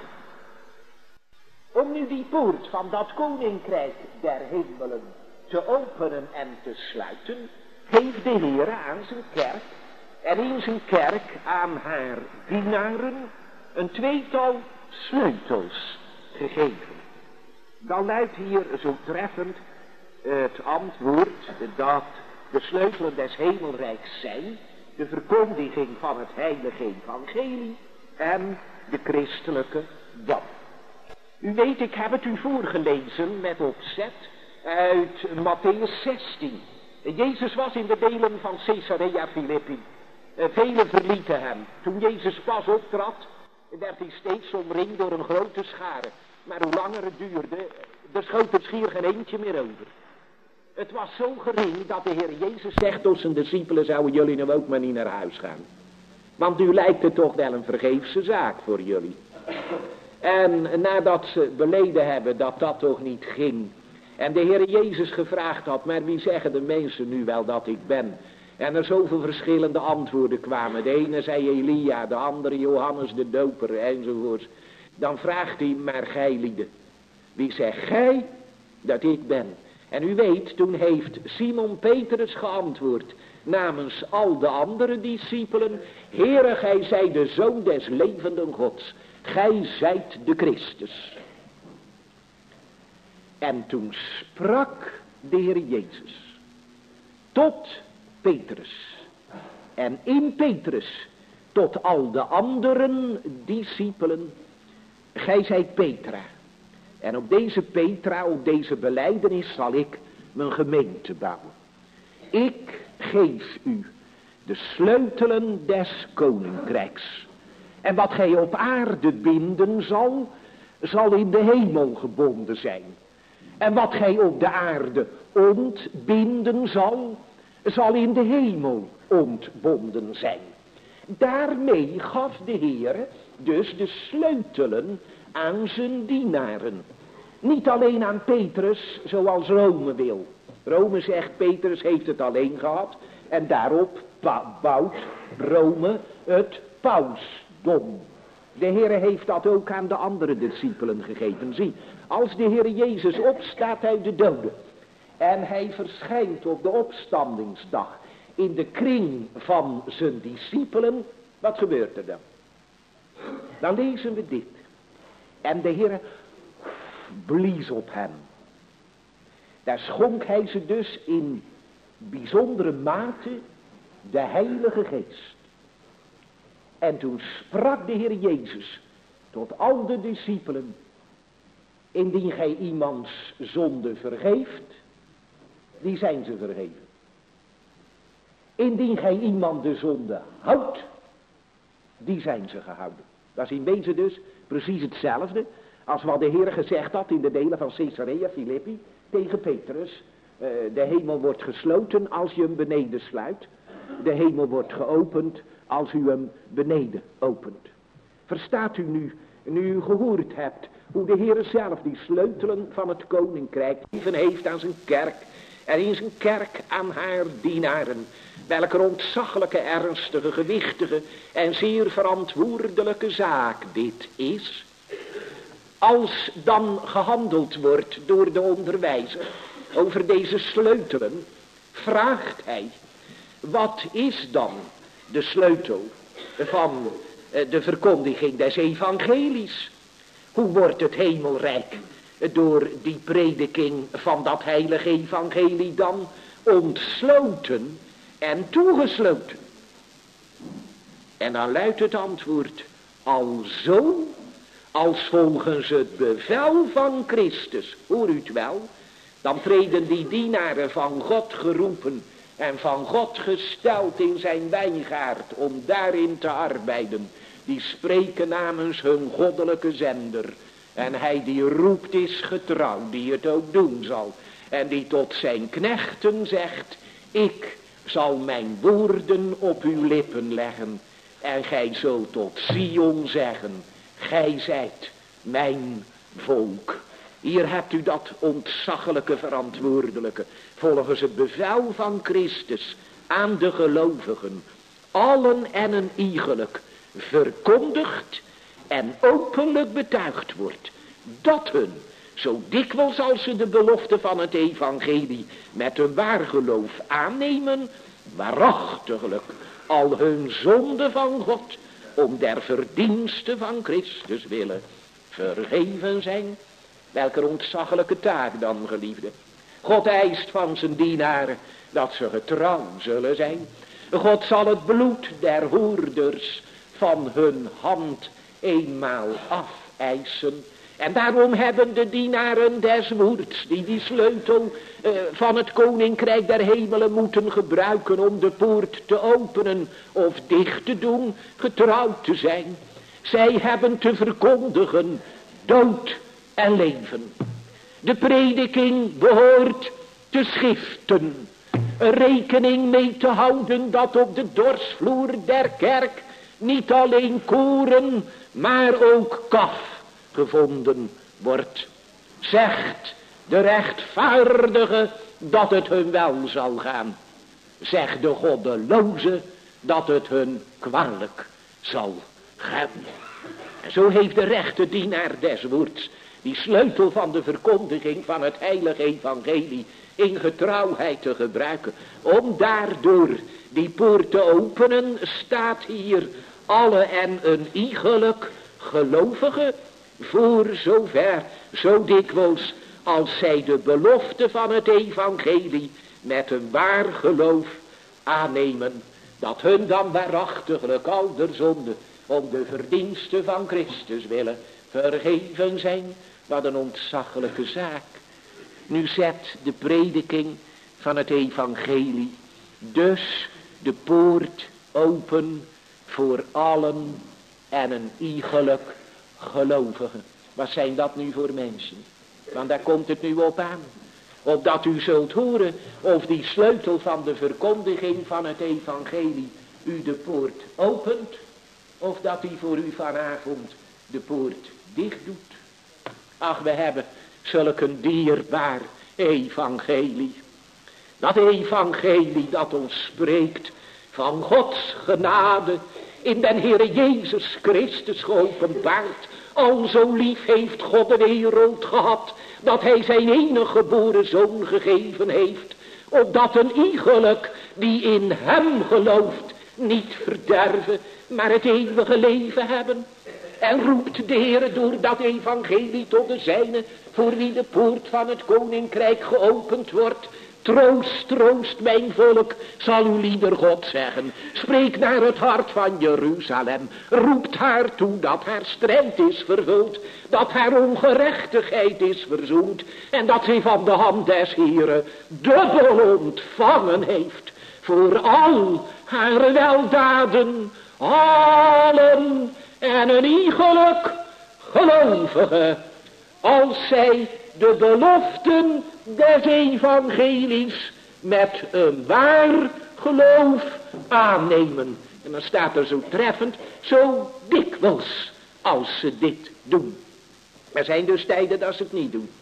S2: Om nu die poort van dat koninkrijk der hemelen te openen en te sluiten, heeft de Heer aan zijn kerk en in zijn kerk aan haar dienaren een tweetal sleutels gegeven. Dan luidt hier zo treffend het antwoord dat de sleutelen des hemelrijks zijn de verkondiging van het heilige evangelie en de christelijke dam. U weet, ik heb het u voorgelezen met opzet uit Mattheüs zestien. Jezus was in de delen van Caesarea Philippi. Velen verlieten hem. Toen Jezus pas optrad, werd hij steeds omringd door een grote schare. Maar hoe langer het duurde, er schoot er schier geen eentje meer over. Het was zo gering dat de Heer Jezus zegt tot zijn discipelen: zouden jullie nou ook maar niet naar huis gaan? Want nu lijkt het toch wel een vergeefse zaak voor jullie. En nadat ze beleden hebben dat dat toch niet ging, en de Heer Jezus gevraagd had: maar wie zeggen de mensen nu wel dat ik ben? En er zoveel verschillende antwoorden kwamen. De ene zei Elia, de andere Johannes de Doper enzovoorts. Dan vraagt hij: maar gij lieden, wie zegt gij dat ik ben? En u weet, toen heeft Simon Petrus geantwoord namens al de andere discipelen: Heere, gij zijt de Zoon des levenden Gods. Gij zijt de Christus. En toen sprak de Heer Jezus tot Petrus. En in Petrus tot al de anderen discipelen: gij zijt Petra. En op deze Petra, op deze belijdenis zal ik mijn gemeente bouwen. Ik geef u de sleutelen des koninkrijks. En wat gij op aarde binden zal, zal in de hemel gebonden zijn. En wat gij op de aarde ontbinden zal, zal in de hemel ontbonden zijn. Daarmee gaf de Heer dus de sleutelen aan zijn dienaren. Niet alleen aan Petrus, zoals Rome wil. Rome zegt: Petrus heeft het alleen gehad. En daarop bouwt Rome het pausdom. De Heer heeft dat ook aan de andere discipelen gegeven. Zie, als de Heer Jezus opstaat uit de doden en hij verschijnt op de opstandingsdag in de kring van zijn discipelen, wat gebeurt er dan? Dan lezen we dit. En de Heer blies op hem. Daar schonk hij ze dus in bijzondere mate de Heilige Geest. En toen sprak de Heer Jezus tot al de discipelen: indien gij iemands zonde vergeeft, die zijn ze vergeven. Indien gij iemand de zonde houdt, die zijn ze gehouden. Dat is in wezen dus precies hetzelfde als wat de Heer gezegd had in de delen van Caesarea Philippi tegen Petrus. Uh, de hemel wordt gesloten als je hem beneden sluit. De hemel wordt geopend als u hem beneden opent. Verstaat u nu, nu u gehoord hebt hoe de Heer zelf die sleutelen van het koninkrijk gegeven heeft aan zijn kerk en in zijn kerk aan haar dienaren, welke ontzaglijke, ernstige, gewichtige en zeer verantwoordelijke zaak dit is. Als dan gehandeld wordt door de onderwijzer over deze sleutelen, vraagt hij: wat is dan de sleutel van de verkondiging des evangelies? Hoe wordt het hemelrijk door die prediking van dat heilige evangelie dan ontsloten en toegesloten? En dan luidt het antwoord: alzo als volgens het bevel van Christus. Hoor u het wel? Dan treden die dienaren van God geroepen en van God gesteld in zijn wijngaard om daarin te arbeiden. Die spreken namens hun goddelijke zender. En hij die roept is getrouw, die het ook doen zal. En die tot zijn knechten zegt: ik zal mijn woorden op uw lippen leggen. En gij zult tot Sion zeggen: gij zijt mijn volk. Hier hebt u dat ontzaglijke verantwoordelijke, volgens het bevel van Christus aan de gelovigen, allen en een iegelijk, verkondigd en openlijk betuigd wordt, dat hun, zo dikwijls als ze de belofte van het evangelie met een waar geloof aannemen, waarachtiglijk al hun zonde van God, om der verdienste van Christus willen, vergeven zijn. Welke ontzaglijke taak dan, geliefde. God eist van zijn dienaren dat ze getrouw zullen zijn. God zal het bloed der hoerders van hun hand eenmaal afeisen. En daarom hebben de dienaren des woords, die die sleutel uh, van het koninkrijk der hemelen moeten gebruiken om de poort te openen of dicht te doen, getrouwd te zijn. Zij hebben te verkondigen dood en leven. De prediking behoort te schiften, rekening mee te houden dat op de dorsvloer der kerk niet alleen koren, maar ook kaf gevonden wordt. Zegt de rechtvaardige dat het hun wel zal gaan. Zegt de goddeloze dat het hun kwalijk zal gaan. En zo heeft de rechte dienaar des woords die sleutel van de verkondiging van het heilige evangelie in getrouwheid te gebruiken. Om daardoor die poort te openen, staat hier alle en een iegelijk gelovige, voor zover, zo dikwijls, als zij de belofte van het evangelie met een waar geloof aannemen, dat hun dan waarachtiglijk al der zonde om de verdiensten van Christus willen vergeven zijn. Wat een ontzaglijke zaak. Nu zet de prediking van het evangelie dus de poort open voor allen en een iegelijk gelovigen. Wat zijn dat nu voor mensen? Want daar komt het nu op aan. Opdat u zult horen of die sleutel van de verkondiging van het evangelie u de poort opent, of dat hij voor u vanavond de poort dicht doet. Ach, we hebben zulk een dierbaar evangelie. Dat evangelie dat ons spreekt van Gods genade in den Heere Jezus Christus geopenbaard. Al zo lief heeft God de wereld gehad, dat hij zijn enige geboren zoon gegeven heeft, opdat een iegelijk die in hem gelooft niet verderven, maar het eeuwige leven hebben. En roept de Heere door dat evangelie tot de zijne, voor wie de poort van het koninkrijk geopend wordt. Troost, troost mijn volk, zal uw lieder God zeggen. Spreek naar het hart van Jeruzalem. Roept haar toe dat haar strijd is vervuld, dat haar ongerechtigheid is verzoend, en dat zij van de hand des Heeren dubbel ontvangen heeft voor al haar weldaden, allen en een iegelijk gelovige, als zij de beloften des evangelies met een waar geloof aannemen. En dan staat er zo treffend, zo dikwijls als ze dit doen. Er zijn dus tijden dat ze het niet doen.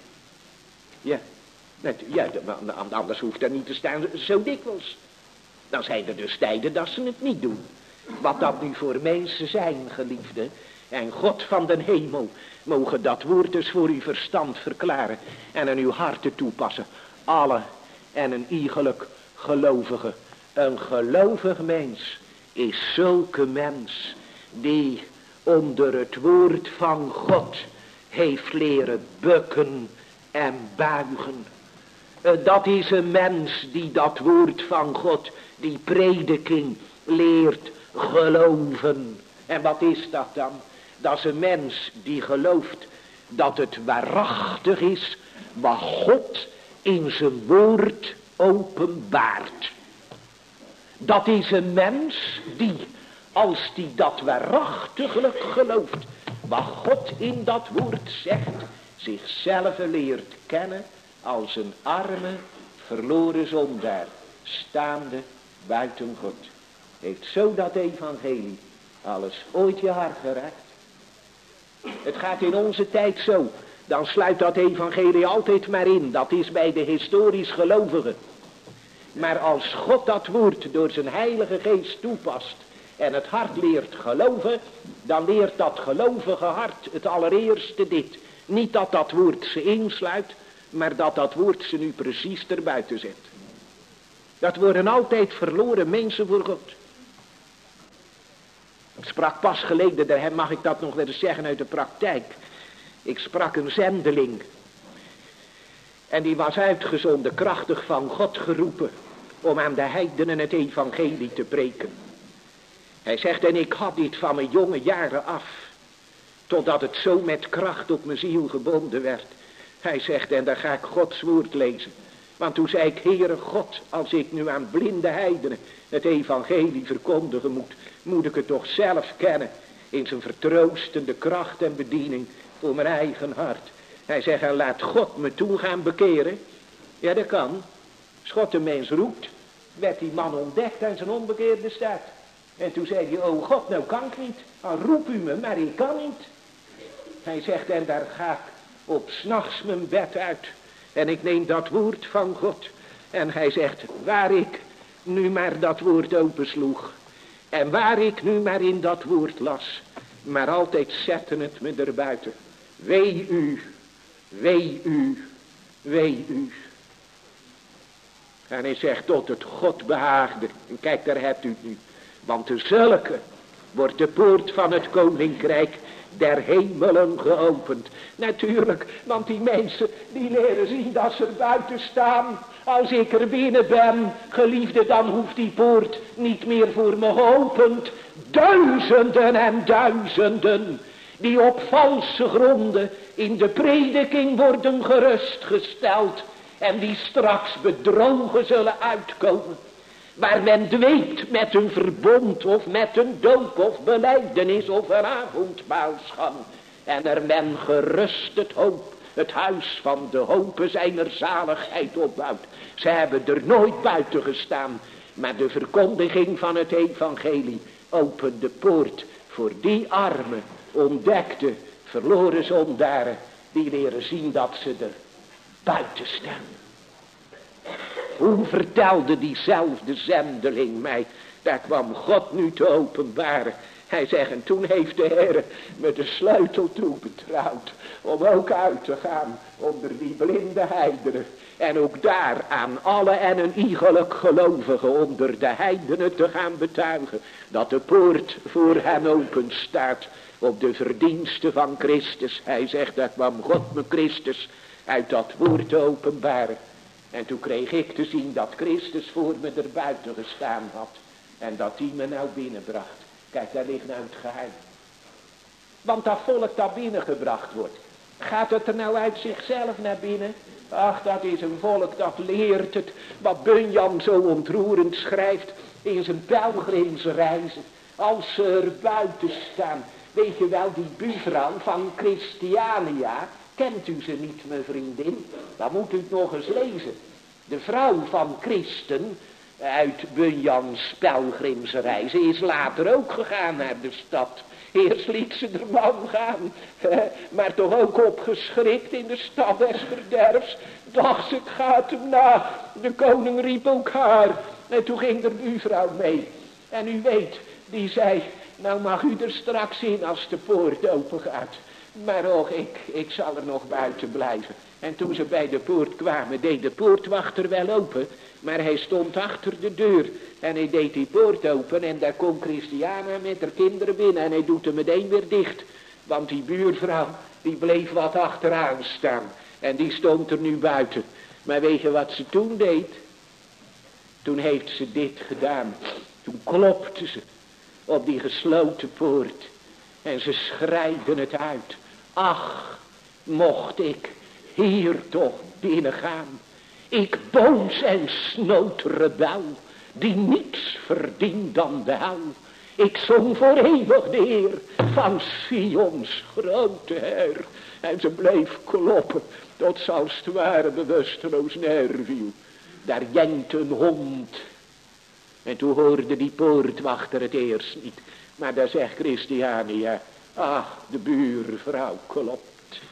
S2: Ja, ja, anders hoeft er niet te staan, zo dikwijls. Dan zijn er dus tijden dat ze het niet doen. Wat dat nu voor mensen zijn, geliefde, en God van den hemel, mogen dat woord dus voor uw verstand verklaren en aan uw harten toepassen. Alle en een iegelijk gelovige. Een gelovig mens is zulke mens die onder het woord van God heeft leren bukken en buigen. Dat is een mens die dat woord van God, die prediking, leert geloven. En wat is dat dan? Dat is een mens die gelooft dat het waarachtig is wat God in zijn woord openbaart. Dat is een mens die, als die dat waarachtiglijk gelooft, wat God in dat woord zegt, zichzelf leert kennen als een arme, verloren zondaar, staande buiten God. Heeft zo dat evangelie alles ooit je hart geraakt? Het gaat in onze tijd zo. Dan sluit dat evangelie altijd maar in. Dat is bij de historisch gelovigen. Maar als God dat woord door zijn heilige geest toepast en het hart leert geloven, dan leert dat gelovige hart het allereerste dit. Niet dat dat woord ze insluit, maar dat dat woord ze nu precies erbuiten zet. Dat worden altijd verloren mensen voor God. Ik sprak pas geleden, daar mag ik dat nog wel eens zeggen uit de praktijk. Ik sprak een zendeling. En die was uitgezonden, krachtig van God geroepen, om aan de heidenen het evangelie te preken. Hij zegt, en ik had dit van mijn jonge jaren af. totdat het zo met kracht op mijn ziel gebonden werd. Hij zegt, en dan ga ik Gods woord lezen. Want toen zei ik, Heere God, als ik nu aan blinde heidenen het evangelie verkondigen moet, moet ik het toch zelf kennen in zijn vertroostende kracht en bediening voor mijn eigen hart. Hij zegt, en laat God me toen gaan bekeren. Ja, dat kan. Als God een mens roept, werd die man ontdekt aan zijn onbekeerde staat. En toen zei hij, oh God, nou kan ik niet. Dan roep u me, maar ik kan niet. Hij zegt, en daar ga ik op 's nachts mijn bed uit. En ik neem dat woord van God. En hij zegt, waar ik nu maar dat woord opensloeg. En waar ik nu maar in dat woord las. Maar altijd zette het me erbuiten. Wee u, wee u, wee u. En hij zegt, tot het God behaagde. En kijk, daar hebt u het nu. Want de zulke wordt de poort van het koninkrijk der hemelen geopend. Natuurlijk, want die mensen die leren zien dat ze er buiten staan. Als ik er binnen ben, geliefde, dan hoeft die poort niet meer voor me geopend. Duizenden en duizenden die op valse gronden in de prediking worden gerustgesteld. En die straks bedrogen zullen uitkomen. Waar men dweept met een verbond of met een doop of belijdenis of een avondmaalschap. En er men gerust het hoop, het huis van de hopen zijner zaligheid opbouwt. Ze hebben er nooit buiten gestaan. Maar de verkondiging van het evangelie opent de poort voor die arme, ontdekte, verloren zondaren. Die leren zien dat ze er buiten staan. Hoe vertelde diezelfde zendeling mij, daar kwam God nu te openbaren. Hij zegt, en toen heeft de Heer me de sleutel toe betrouwd, om ook uit te gaan onder die blinde heidenen. En ook daar aan alle en een iegelijk gelovigen onder de heidenen te gaan betuigen, dat de poort voor hen open staat op de verdiensten van Christus. Hij zegt, daar kwam God me Christus uit dat woord te openbaren. En toen kreeg ik te zien dat Christus voor me er buiten gestaan had. En dat hij me nou binnenbracht. Kijk, daar ligt nou het geheim. Want dat volk dat binnengebracht wordt. Gaat het er nou uit zichzelf naar binnen? Ach, dat is een volk dat leert het. Wat Bunyan zo ontroerend schrijft in zijn pelgrimsreizen. Als ze er buiten staan. Weet je wel, die buurvrouw van Christiania. Kent u ze niet, mijn vriendin? Dan moet u het nog eens lezen. De vrouw van Christen uit Bunjans pelgrimsreizen is later ook gegaan naar de stad. Eerst liet ze de man gaan, maar toch ook opgeschrikt in de stad des verderfs. Dacht ze, het gaat hem na. De koning riep ook haar. En toen ging de buurvrouw mee. En u weet, die zei, nou mag u er straks in als de poort open gaat. Maar och, ik, ik zal er nog buiten blijven. En toen ze bij de poort kwamen, deed de poortwachter wel open. Maar hij stond achter de deur. En hij deed die poort open. En daar komt Christiana met haar kinderen binnen. En hij doet hem meteen weer dicht. Want die buurvrouw, die bleef wat achteraan staan. En die stond er nu buiten. Maar weet je wat ze toen deed? Toen heeft ze dit gedaan. Toen klopte ze op die gesloten poort. En ze schreiden het uit. Ach, mocht ik hier toch binnengaan. Ik boos en snoot rebel, die niets verdient dan de hel. Ik zong voor eeuwig de Heer van Sions grote Heer. En ze bleef kloppen, tot ze als het ware bewusteloos neerviel. Daar jenkt een hond. En toen hoorde die poortwachter het eerst niet. Maar daar zegt Christiania, ach, de buurvrouw klopt.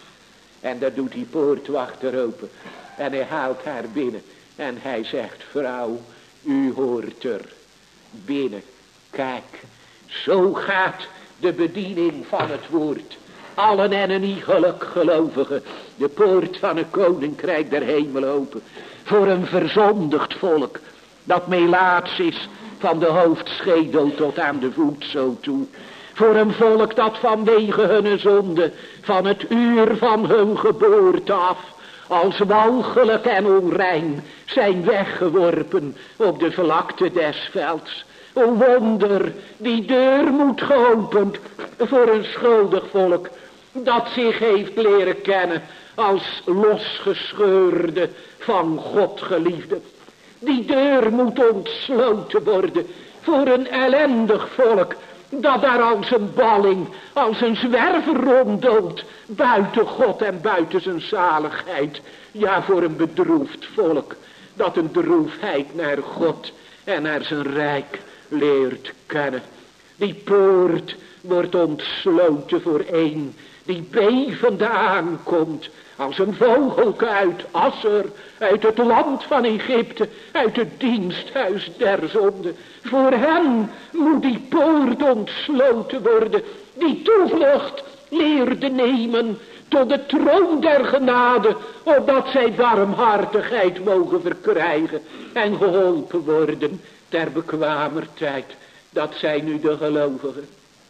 S2: En daar doet die poortwachter open. En hij haalt haar binnen. En hij zegt, vrouw, u hoort er binnen. Kijk, zo gaat de bediening van het woord. Allen en een iegelijk gelovigen. De poort van het koninkrijk der hemel open. Voor een verzondigd volk. Dat melaats is van de hoofdschedel tot aan de voet zo toe. Voor een volk dat vanwege hun zonde van het uur van hun geboorte af als walgelijk en onrein zijn weggeworpen op de vlakte des velds. O wonder, die deur moet geopend voor een schuldig volk dat zich heeft leren kennen als losgescheurde van God geliefde. Die deur moet ontsloten worden voor een ellendig volk dat daar als een balling, als een zwerver ronddoolt, buiten God en buiten zijn zaligheid. Ja, voor een bedroefd volk dat een droefheid naar God en naar zijn rijk leert kennen. Die poort wordt ontsloten voor een die bevende aankomt als een vogelke uit Asser, uit het land van Egypte, uit het diensthuis der zonde. Voor hen moet die poort ontsloten worden, die toevlucht leerde nemen tot de troon der genade, opdat zij barmhartigheid mogen verkrijgen en geholpen worden ter bekwamer tijd. Dat zijn nu de gelovigen.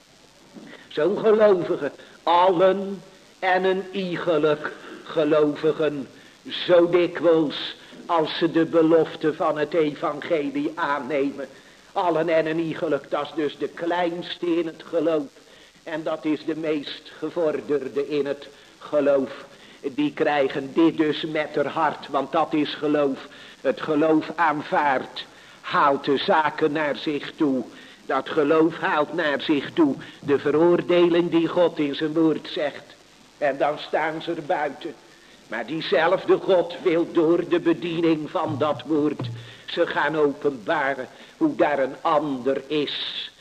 S2: Zo'n gelovigen, allen en een iegelijk gelovigen, zo dikwijls als ze de belofte van het evangelie aannemen. Allen en een iegelijk, dat is dus de kleinste in het geloof. En dat is de meest gevorderde in het geloof. Die krijgen dit dus met haar hart, want dat is geloof. Het geloof aanvaardt, haalt de zaken naar zich toe. Dat geloof haalt naar zich toe de veroordeling die God in zijn woord zegt. En dan staan ze er buiten. Maar diezelfde God wil door de bediening van dat woord ze gaan openbaren hoe daar een ander is.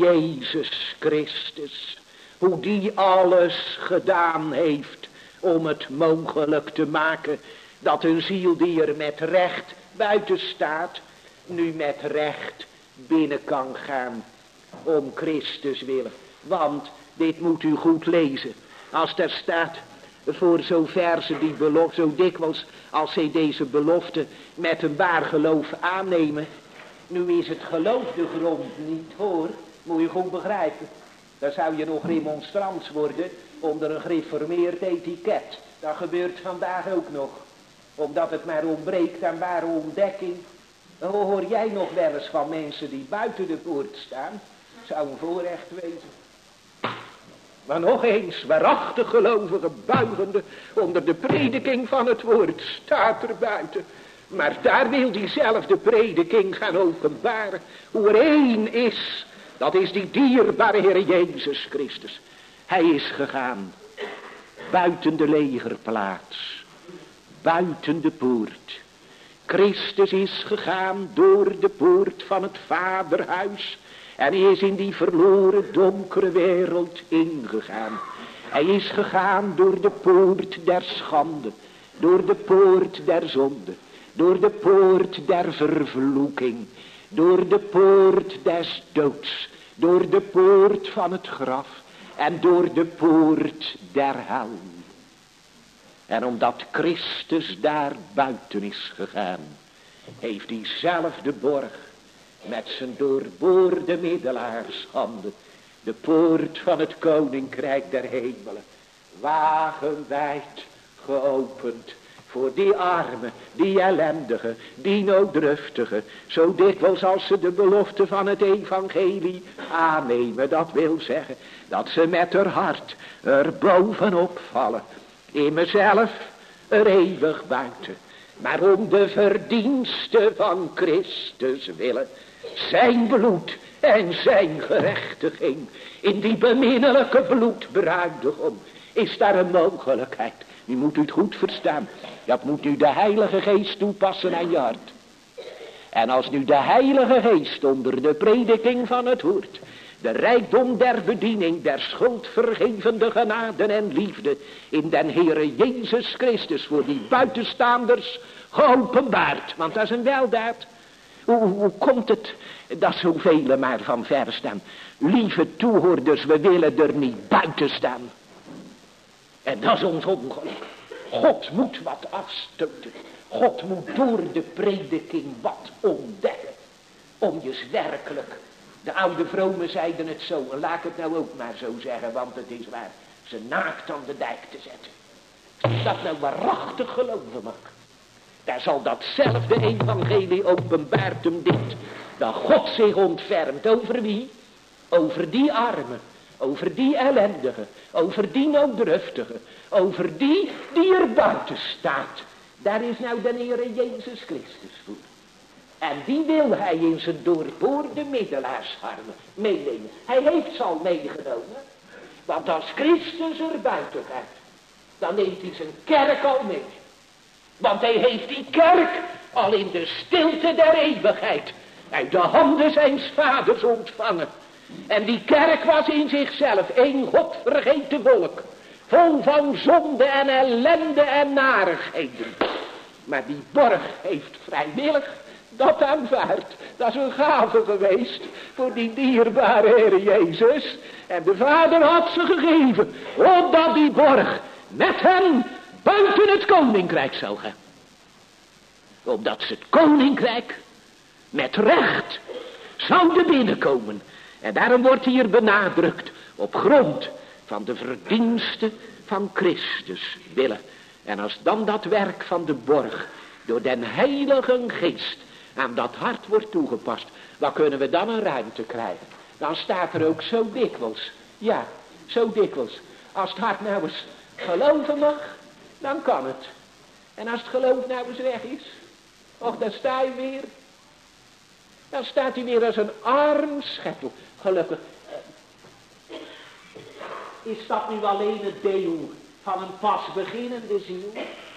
S2: Jezus Christus. Hoe die alles gedaan heeft om het mogelijk te maken dat een ziel die er met recht buiten staat, nu met recht binnen kan gaan om Christus willen. Want dit moet u goed lezen. Als er staat voor zo'n verse die belofte, zo dikwijls als zij deze belofte met een waar geloof aannemen. Nu is het geloof de grond niet, hoor. Moet je goed begrijpen. Dan zou je nog remonstrants worden onder een gereformeerd etiket. Dat gebeurt vandaag ook nog. Omdat het maar ontbreekt aan ware ontdekking. Hoor jij nog wel eens van mensen die buiten de poort staan? Zou een voorrecht wezen. Maar nog eens, waarachtig gelovigen buigende onder de prediking van het woord staat er buiten. Maar daar wil diezelfde prediking gaan openbaren hoe er één is. Dat is die dierbare Heer Jezus Christus. Hij is gegaan buiten de legerplaats, buiten de poort. Christus is gegaan door de poort van het vaderhuis. En hij is in die verloren donkere wereld ingegaan. Hij is gegaan door de poort der schande, door de poort der zonde, door de poort der vervloeking, door de poort des doods, door de poort van het graf en door de poort der hel. En omdat Christus daar buiten is gegaan, heeft diezelfde borg met zijn doorboorde middelaarshanden de poort van het koninkrijk der hemelen wagenwijd geopend voor die armen, die ellendigen, die nooddruftigen, zo dikwijls als ze de belofte van het evangelie aannemen. Dat wil zeggen dat ze met haar hart er bovenop vallen, in mezelf er eeuwig buiten, maar om de verdienste van Christus willen, zijn bloed en zijn gerechtiging, in die beminnelijke bloedbruidegom, is daar een mogelijkheid. Nu moet u het goed verstaan. Dat moet nu de Heilige Geest toepassen aan je hart. En als nu de Heilige Geest onder de prediking van het woord, de rijkdom der bediening, der schuldvergevende genade en liefde in den Heere Jezus Christus voor die buitenstaanders geopenbaard. Want dat is een weldaad. Hoe, hoe komt het dat zoveel maar van ver staan? Lieve toehoorders, we willen er niet buiten staan. En dat is ons ongeluk. God moet wat afstoten. God moet door de prediking wat ontdekken. Om je werkelijk, de oude vromen zeiden het zo, en laat ik het nou ook maar zo zeggen, want het is waar, ze naakt aan de dijk te zetten. Als dat nou waarachtig geloven mag, daar zal datzelfde evangelie openbaart hem dit. Dat God zich ontfermt over wie? Over die armen. over die ellendige, over die nooddruftige, over die die er buiten staat. Daar is nou de Heere Jezus Christus voor. En die wil hij in zijn doorboorde middelaarsarmen meenemen. Hij heeft ze al meegenomen. Want als Christus er buiten gaat, dan neemt hij zijn kerk al mee. Want hij heeft die kerk al in de stilte der eeuwigheid uit de handen zijns vaders ontvangen. En die kerk was in zichzelf één godvergeten volk. Vol van zonde en ellende en narigheden. Maar die borg heeft vrijwillig dat aanvaard. Dat is een gave geweest voor die dierbare Heer Jezus. En de Vader had ze gegeven. Opdat die borg met hen buiten het koninkrijk zou gaan. Opdat ze het koninkrijk met recht zouden binnenkomen. En daarom wordt hier benadrukt op grond van de verdiensten van Christus willen. En als dan dat werk van de borg door den Heilige Geest aan dat hart wordt toegepast, dan kunnen we dan een ruimte krijgen. Dan staat er ook zo dikwijls, ja, zo dikwijls. Als het hart nou eens geloven mag, dan kan het. En als het geloof nou eens weg is, och, dan sta je weer. Dan staat hij weer als een arm schepsel. Gelukkig. Is dat nu alleen het deel van een pas beginnende ziel?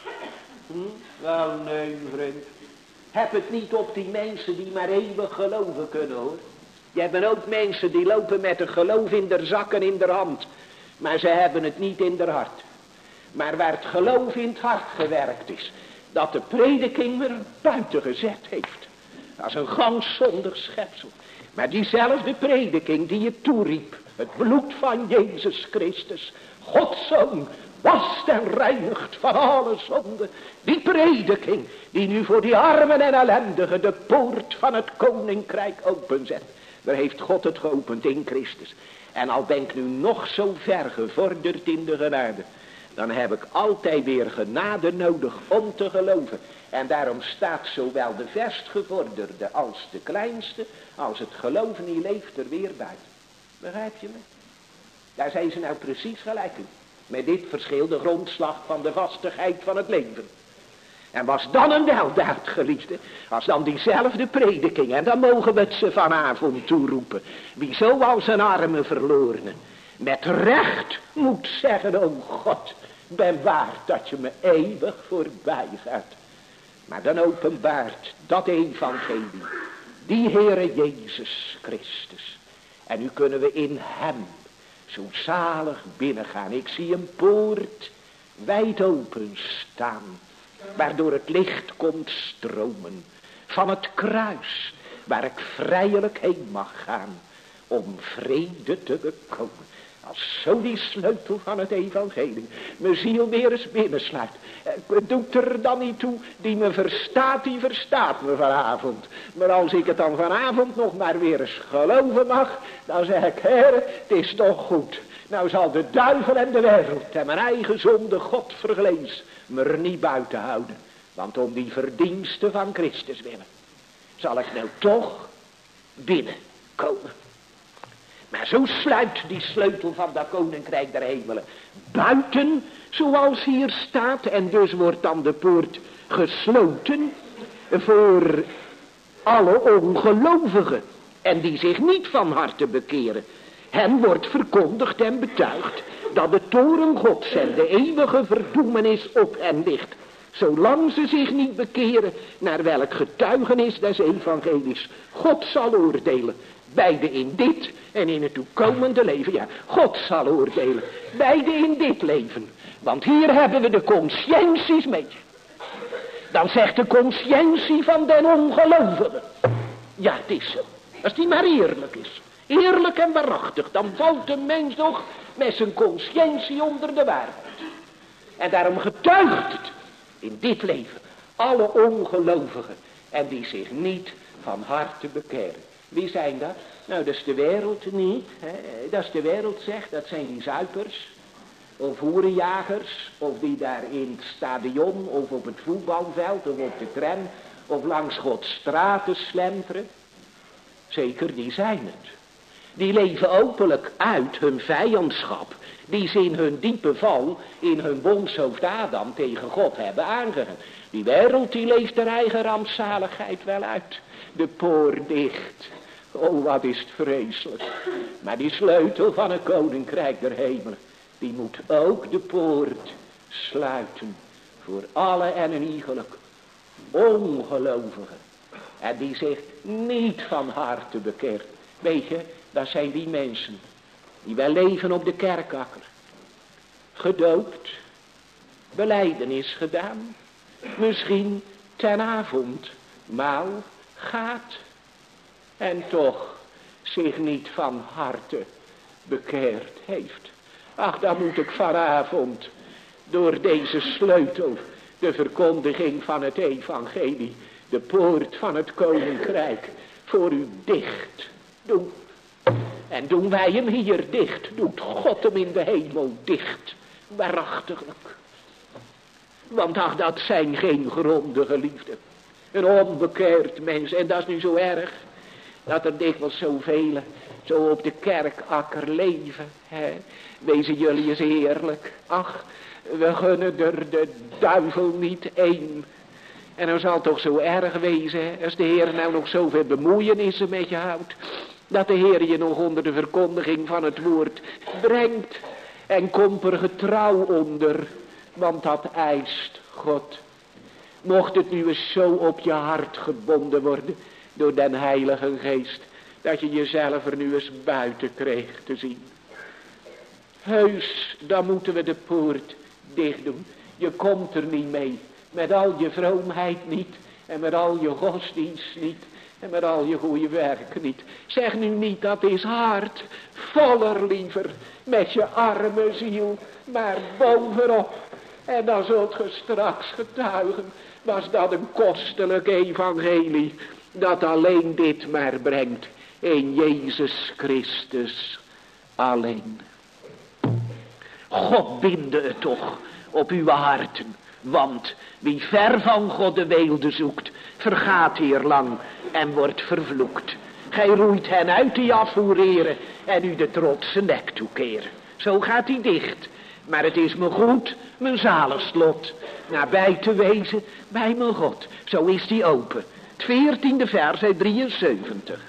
S2: Hm? Wel, nee, vriend. Heb het niet op die mensen die maar eeuwig geloven kunnen, hoor. Je hebt ook mensen die lopen met een geloof in der zak en in der hand. Maar ze hebben het niet in der hart. Maar waar het geloof in het hart gewerkt is, dat de prediking er buiten gezet heeft. Dat is een gans zondig schepsel. Maar diezelfde prediking die je toeriep, het bloed van Jezus Christus, Gods Zoon, wast en reinigt van alle zonde. Die prediking die nu voor die armen en ellendigen de poort van het koninkrijk openzet. Daar heeft God het geopend in Christus. En al ben ik nu nog zo ver gevorderd in de genade, dan heb ik altijd weer genade nodig om te geloven. En daarom staat zowel de verstgevorderde als de kleinste, als het geloof niet leeft, er weer buiten. Begrijp je me? Daar zijn ze nou precies gelijk in. Met dit verschil de grondslag van de vastigheid van het leven. En was dan een weldaad, geliefde, als dan diezelfde prediking, en dan mogen we het ze vanavond toeroepen, wie zo als een arme verlorene met recht moet zeggen, o God, ben waard dat je me eeuwig voorbij gaat. Maar dan openbaart dat evangelie, die Heere Jezus Christus. En nu kunnen we in hem zo zalig binnengaan. Ik zie een poort wijd open staan, waardoor het licht komt stromen van het kruis, waar ik vrijelijk heen mag gaan om vrede te bekomen. Als zo die sleutel van het evangelie mijn ziel weer eens binnensluit. Het doet er dan niet toe, die me verstaat, die verstaat me vanavond. Maar als ik het dan vanavond nog maar weer eens geloven mag, dan zeg ik, Heere, het is toch goed. Nou zal de duivel en de wereld en mijn eigen zonde God verglees me er niet buiten houden. Want om die verdiensten van Christus willen, zal ik nou toch binnenkomen. Maar zo sluit die sleutel van dat koninkrijk der hemelen buiten, zoals hier staat. En dus wordt dan de poort gesloten voor alle ongelovigen. En die zich niet van harte bekeren. Hen wordt verkondigd en betuigd dat de toorn Gods en de eeuwige verdoemenis op hen ligt. Zolang ze zich niet bekeren naar welk getuigenis des evangelies God zal oordelen. Beide in dit en in het toekomende leven. Ja, God zal oordelen. Beide in dit leven. Want hier hebben we de conscienties mee. Dan zegt de conscientie van den ongelovigen. Ja, het is zo. Als die maar eerlijk is. Eerlijk en waarachtig. Dan valt de mens nog met zijn conscientie onder de waarheid. En daarom getuigt het in dit leven alle ongelovigen. En die zich niet van harte bekeren. Wie zijn dat? Nou, dat is de wereld niet. Hè? Dat is de wereld, zegt. Dat zijn die zuipers. Of hoerenjagers. Of die daar in het stadion. Of op het voetbalveld. Of op de tram. Of langs Gods straten slenteren. Zeker, die zijn het. Die leven openlijk uit hun vijandschap, die ze in hun diepe val, in hun bondshoofd Adam tegen God hebben aangegaan. Die wereld die leeft haar eigen rampzaligheid wel uit. De poort dicht. Oh, wat is het vreselijk. Maar die sleutel van het koninkrijk der hemelen, die moet ook de poort sluiten voor alle en een iegelijk ongelovigen. En die zich niet van harte bekeert. Weet je, dat zijn die mensen die wel leven op de kerkakker. Gedoopt, belijdenis gedaan, misschien ten avond maal gaat en toch zich niet van harte bekeerd heeft. Ach, dan moet ik vanavond door deze sleutel, de verkondiging van het evangelie, de poort van het koninkrijk voor u dicht doen. En doen wij hem hier dicht, doet God hem in de hemel dicht, waarachtiglijk. Want ach, dat zijn geen grondige liefde. Een onbekeerd mens, en dat is nu zo erg, dat er dikwijls zoveel zo op de kerkakker leven. Hè? Wezen jullie eens eerlijk. Ach, we gunnen er de duivel niet één. En dan zal het toch zo erg wezen, hè, als de Heer nou nog zoveel bemoeienissen met je houdt, dat de Heer je nog onder de verkondiging van het woord brengt. En komt er getrouw onder, want dat eist God. Mocht het nu eens zo op je hart gebonden worden door den Heilige Geest, dat je jezelf er nu eens buiten kreeg te zien. Heus, dan moeten we de poort dicht doen. Je komt er niet mee, met al je vroomheid niet, en met al je godsdienst niet, en met al je goede werk niet. Zeg nu niet, dat is hard, voller liever, met je arme ziel, maar bovenop. En dan zult ge straks getuigen, was dat een kostelijk evangelie, dat alleen dit maar brengt, in Jezus Christus alleen. God binde het toch op uw harten, want wie ver van God de weelde zoekt, vergaat hier lang en wordt vervloekt. Gij roeit hen uit die afvoereren en u de trotse nek toekeren. Zo gaat hij dicht, maar het is me goed, mijn zalig slot, nabij te wezen bij mijn God. Zo is die open. Het veertiende vers uit drieënzeventig.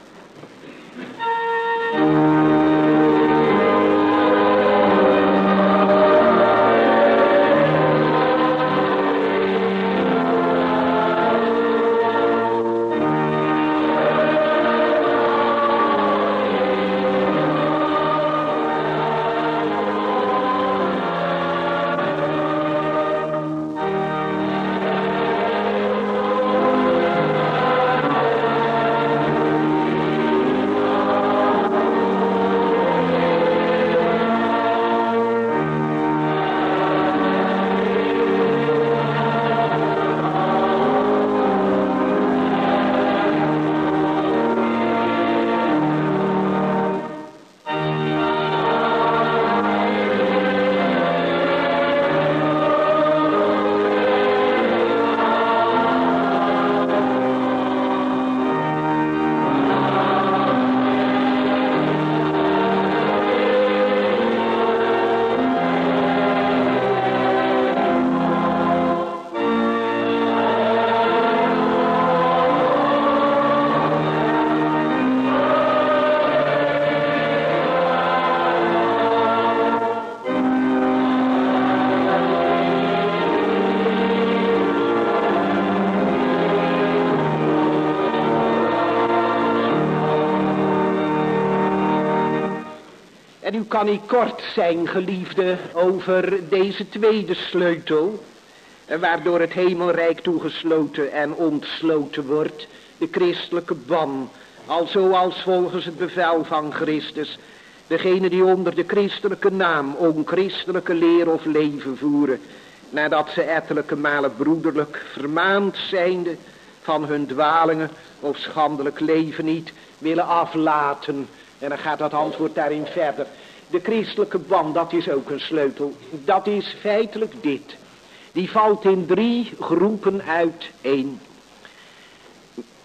S2: En nu kan ik kort zijn, geliefde, over deze tweede sleutel, waardoor het hemelrijk toegesloten en ontsloten wordt, de christelijke ban, alzo als volgens het bevel van Christus, degene die onder de christelijke naam onchristelijke leer of leven voeren, nadat ze ettelijke malen broederlijk vermaand zijnde van hun dwalingen of schandelijk leven niet willen aflaten. En dan gaat dat antwoord daarin verder. De christelijke ban, dat is ook een sleutel. Dat is feitelijk dit. Die valt in drie groepen uiteen.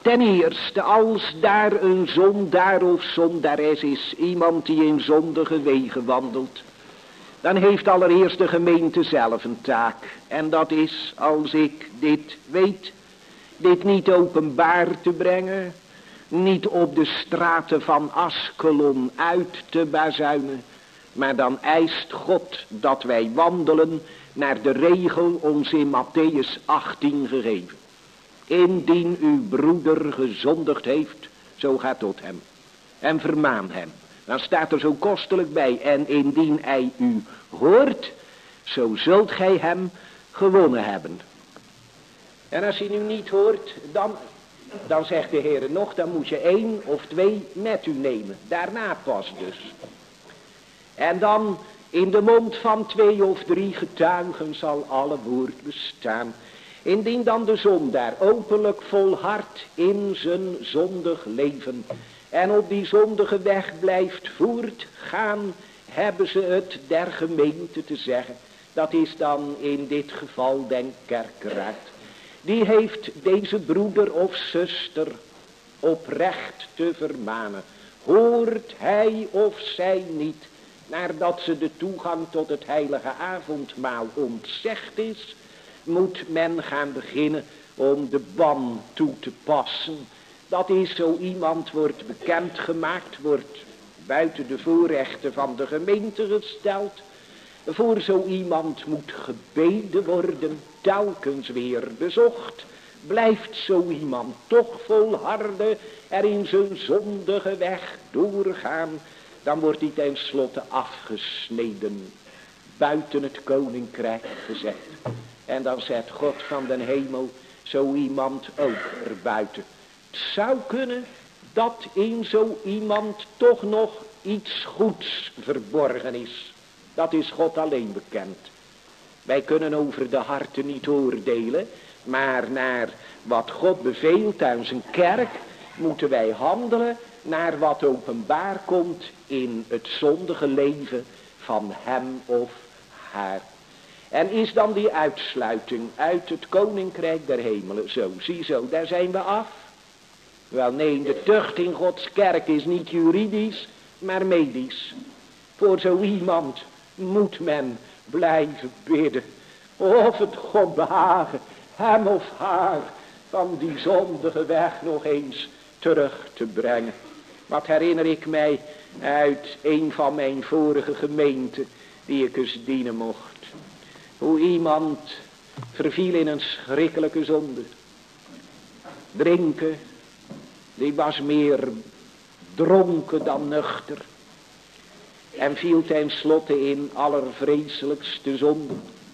S1: Ten eerste, als daar een zondaar of zondares is, iemand die in zondige wegen wandelt, dan heeft allereerst de gemeente zelf een taak. En dat is, als ik dit weet, dit niet openbaar te brengen, niet op de straten van Askelon uit te bazuinen, maar dan eist God dat wij wandelen naar de regel ons in Matthäus achttien gegeven. Indien uw broeder gezondigd heeft, zo gaat tot hem en vermaan hem. Dan staat er zo kostelijk bij, en indien hij u hoort, zo zult gij hem gewonnen hebben. En als hij nu niet hoort, dan, dan zegt de Heer nog, dan moet je één of twee met u nemen. Daarna pas dus. En dan in de mond van twee of drie getuigen zal alle woord bestaan. Indien dan de zondaar openlijk volhardt in zijn zondig leven en op die zondige weg blijft voortgaan, hebben ze het der gemeente te zeggen. Dat is dan in dit geval den kerkeraad. Die heeft deze broeder of zuster oprecht te vermanen. Hoort hij of zij niet, nadat ze de toegang tot het heilige avondmaal ontzegd is, moet men gaan beginnen om de ban toe te passen. Dat is, zo iemand wordt bekendgemaakt, wordt buiten de voorrechten van de gemeente gesteld. Voor zo iemand moet gebeden worden, telkens weer bezocht. Blijft zo iemand toch volharden er in zijn zondige weg doorgaan, dan wordt hij tenslotte afgesneden, buiten het koninkrijk gezet. En dan zet God van den hemel zo iemand ook erbuiten. Het zou kunnen dat in zo iemand toch nog iets goeds verborgen is. Dat is God alleen bekend. Wij kunnen over de harten niet oordelen, maar naar wat God beveelt aan zijn kerk moeten wij handelen naar wat openbaar komt in het zondige leven van hem of haar. En is dan die uitsluiting uit het koninkrijk der hemelen zo, ziezo, daar zijn we af. Wel nee, de tucht in Gods kerk is niet juridisch, maar medisch. Voor zo iemand moet men blijven bidden, of het God behagen hem of haar van die zondige weg nog eens terug te brengen. Wat herinner ik mij uit een van mijn vorige gemeenten die ik eens dienen mocht. Hoe iemand verviel in een schrikkelijke zonde. Drinken, die was meer dronken dan nuchter. En viel tenslotte in allervreselijkste zonde.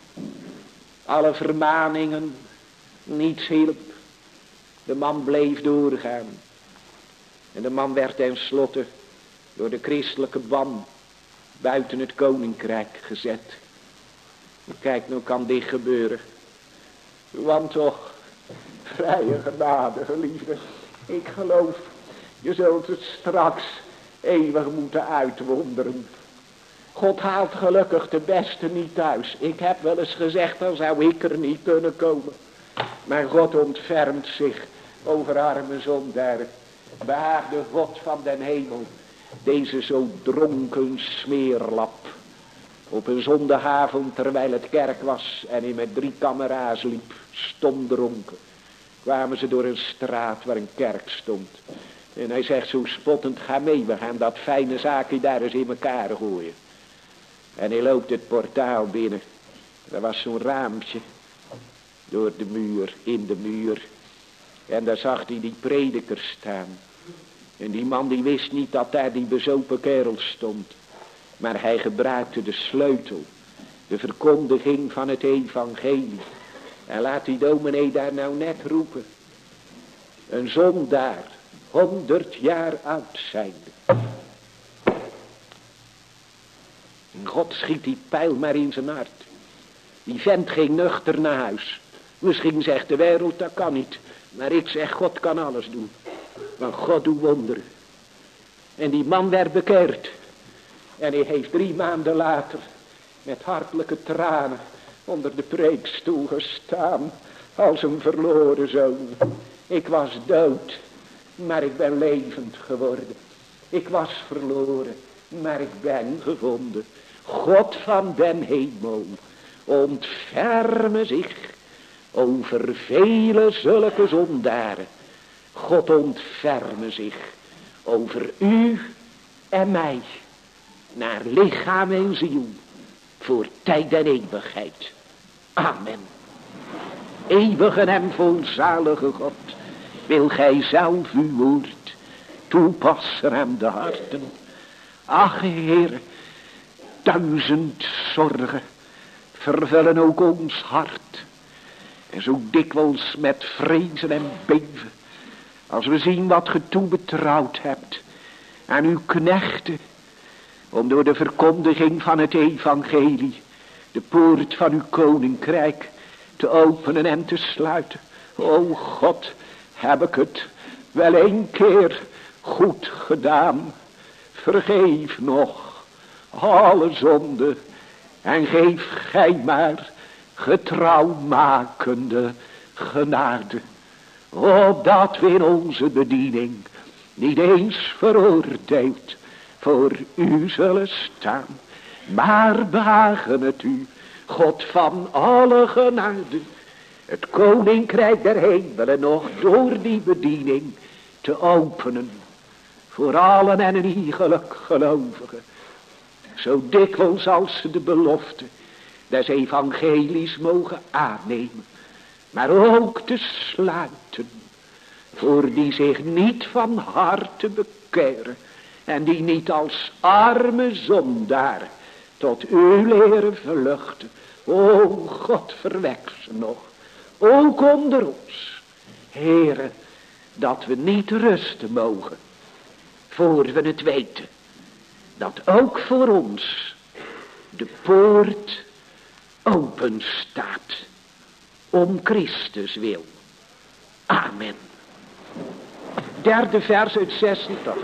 S1: Alle vermaningen, niets hielp. De man bleef doorgaan. En de man werd tenslotte door de christelijke ban buiten het koninkrijk gezet. Kijk, nu kan dit gebeuren. Want toch, vrije genade, geliefde, ik geloof, je zult het straks eeuwig moeten uitwonderen. God haalt gelukkig de beste niet thuis. Ik heb wel eens gezegd, dan zou ik er niet kunnen komen. Maar God ontfermt zich over arme zondaren. Behaagde God van den hemel deze zo dronken smeerlap. Op een zondagavond, terwijl het kerk was en hij met drie kameraden liep, stom dronken, kwamen ze door een straat waar een kerk stond. En hij zegt zo spottend, ga mee, we gaan dat fijne zaakje daar eens in elkaar gooien. En hij loopt het portaal binnen. Er was zo'n raampje door de muur, in de muur. En daar zag hij die prediker staan. En die man die wist niet dat daar die bezopen kerel stond. Maar hij gebruikte de sleutel. De verkondiging van het evangelie. En laat die dominee daar nou net roepen. Een zondaar, honderd jaar oud zijnde. En God schiet die pijl maar in zijn hart. Die vent ging nuchter naar huis. Misschien zegt de wereld, dat kan niet. Maar ik zeg, God kan alles doen. Want God doet wonderen. En die man werd bekeerd. En hij heeft drie maanden later met hartelijke tranen onder de preekstoel gestaan. als een verloren zoon. Ik was dood, maar ik ben levend geworden. Ik was verloren, maar ik ben gevonden. God van den hemel ontferme zich over vele zulke zondaren. God ontferme zich over u en mij, naar lichaam en ziel, voor tijd en eeuwigheid. Amen. Eeuwige en volzalige God, wil gij zelf uw woord toepassen aan de harten. Ach, Heer, duizend zorgen vervullen ook ons hart. En zo dikwijls met vrezen en beven, als we zien wat ge toebetrouwd hebt aan uw knechten, om door de verkondiging van het evangelie de poort van uw koninkrijk te openen en te sluiten. O God, heb ik het wel een keer goed gedaan. Vergeef nog alle zonde en geef gij maar getrouwmakende genade, opdat we in onze bediening niet eens veroordeeld voor u zullen staan, maar behagen het u, God van alle genade, het koninkrijk der hemelen nog door die bediening te openen voor allen en een iegelijk gelovigen, zo dikwijls als ze de belofte des evangelies mogen aannemen, maar ook te sluiten voor die zich niet van harte bekeren en die niet als arme zondaar tot u leren vluchten. O God, verwek ze nog, ook onder ons, Heere, dat we niet rusten mogen, voor we het weten, dat ook voor ons de poort open staat, om Christus wil. Amen. Derde vers uit zesentachtig.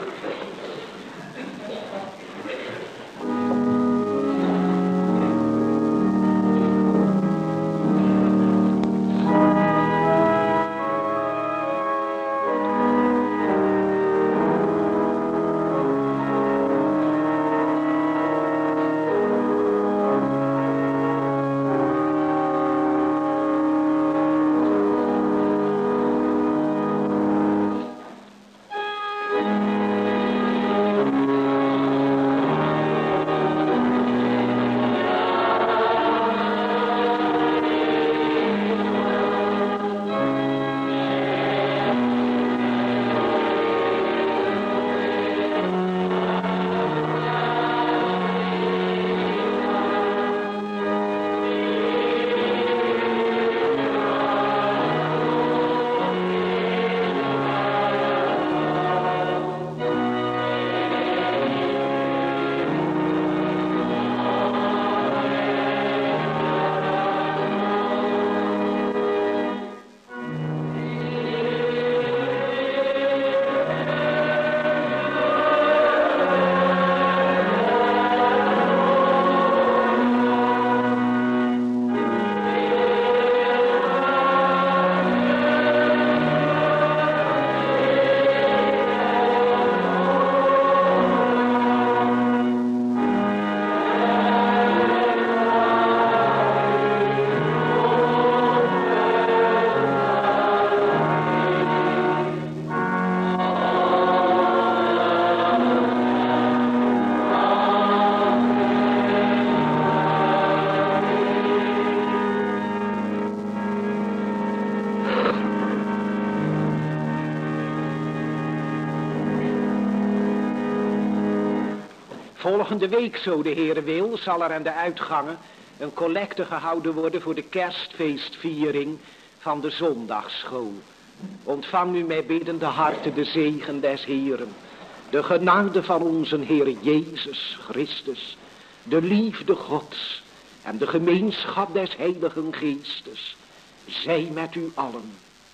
S1: Volgende week, zo de Heere wil, zal er aan de uitgangen een collecte gehouden worden voor de kerstfeestviering van de zondagsschool. Ontvang nu met biddende harten de zegen des Heeren, de genade van onze Heer Jezus Christus, de liefde Gods en de gemeenschap des Heiligen Geestes, zij met u allen.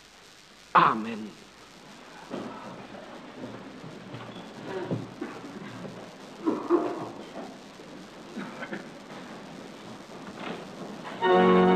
S1: Amen. Thank you.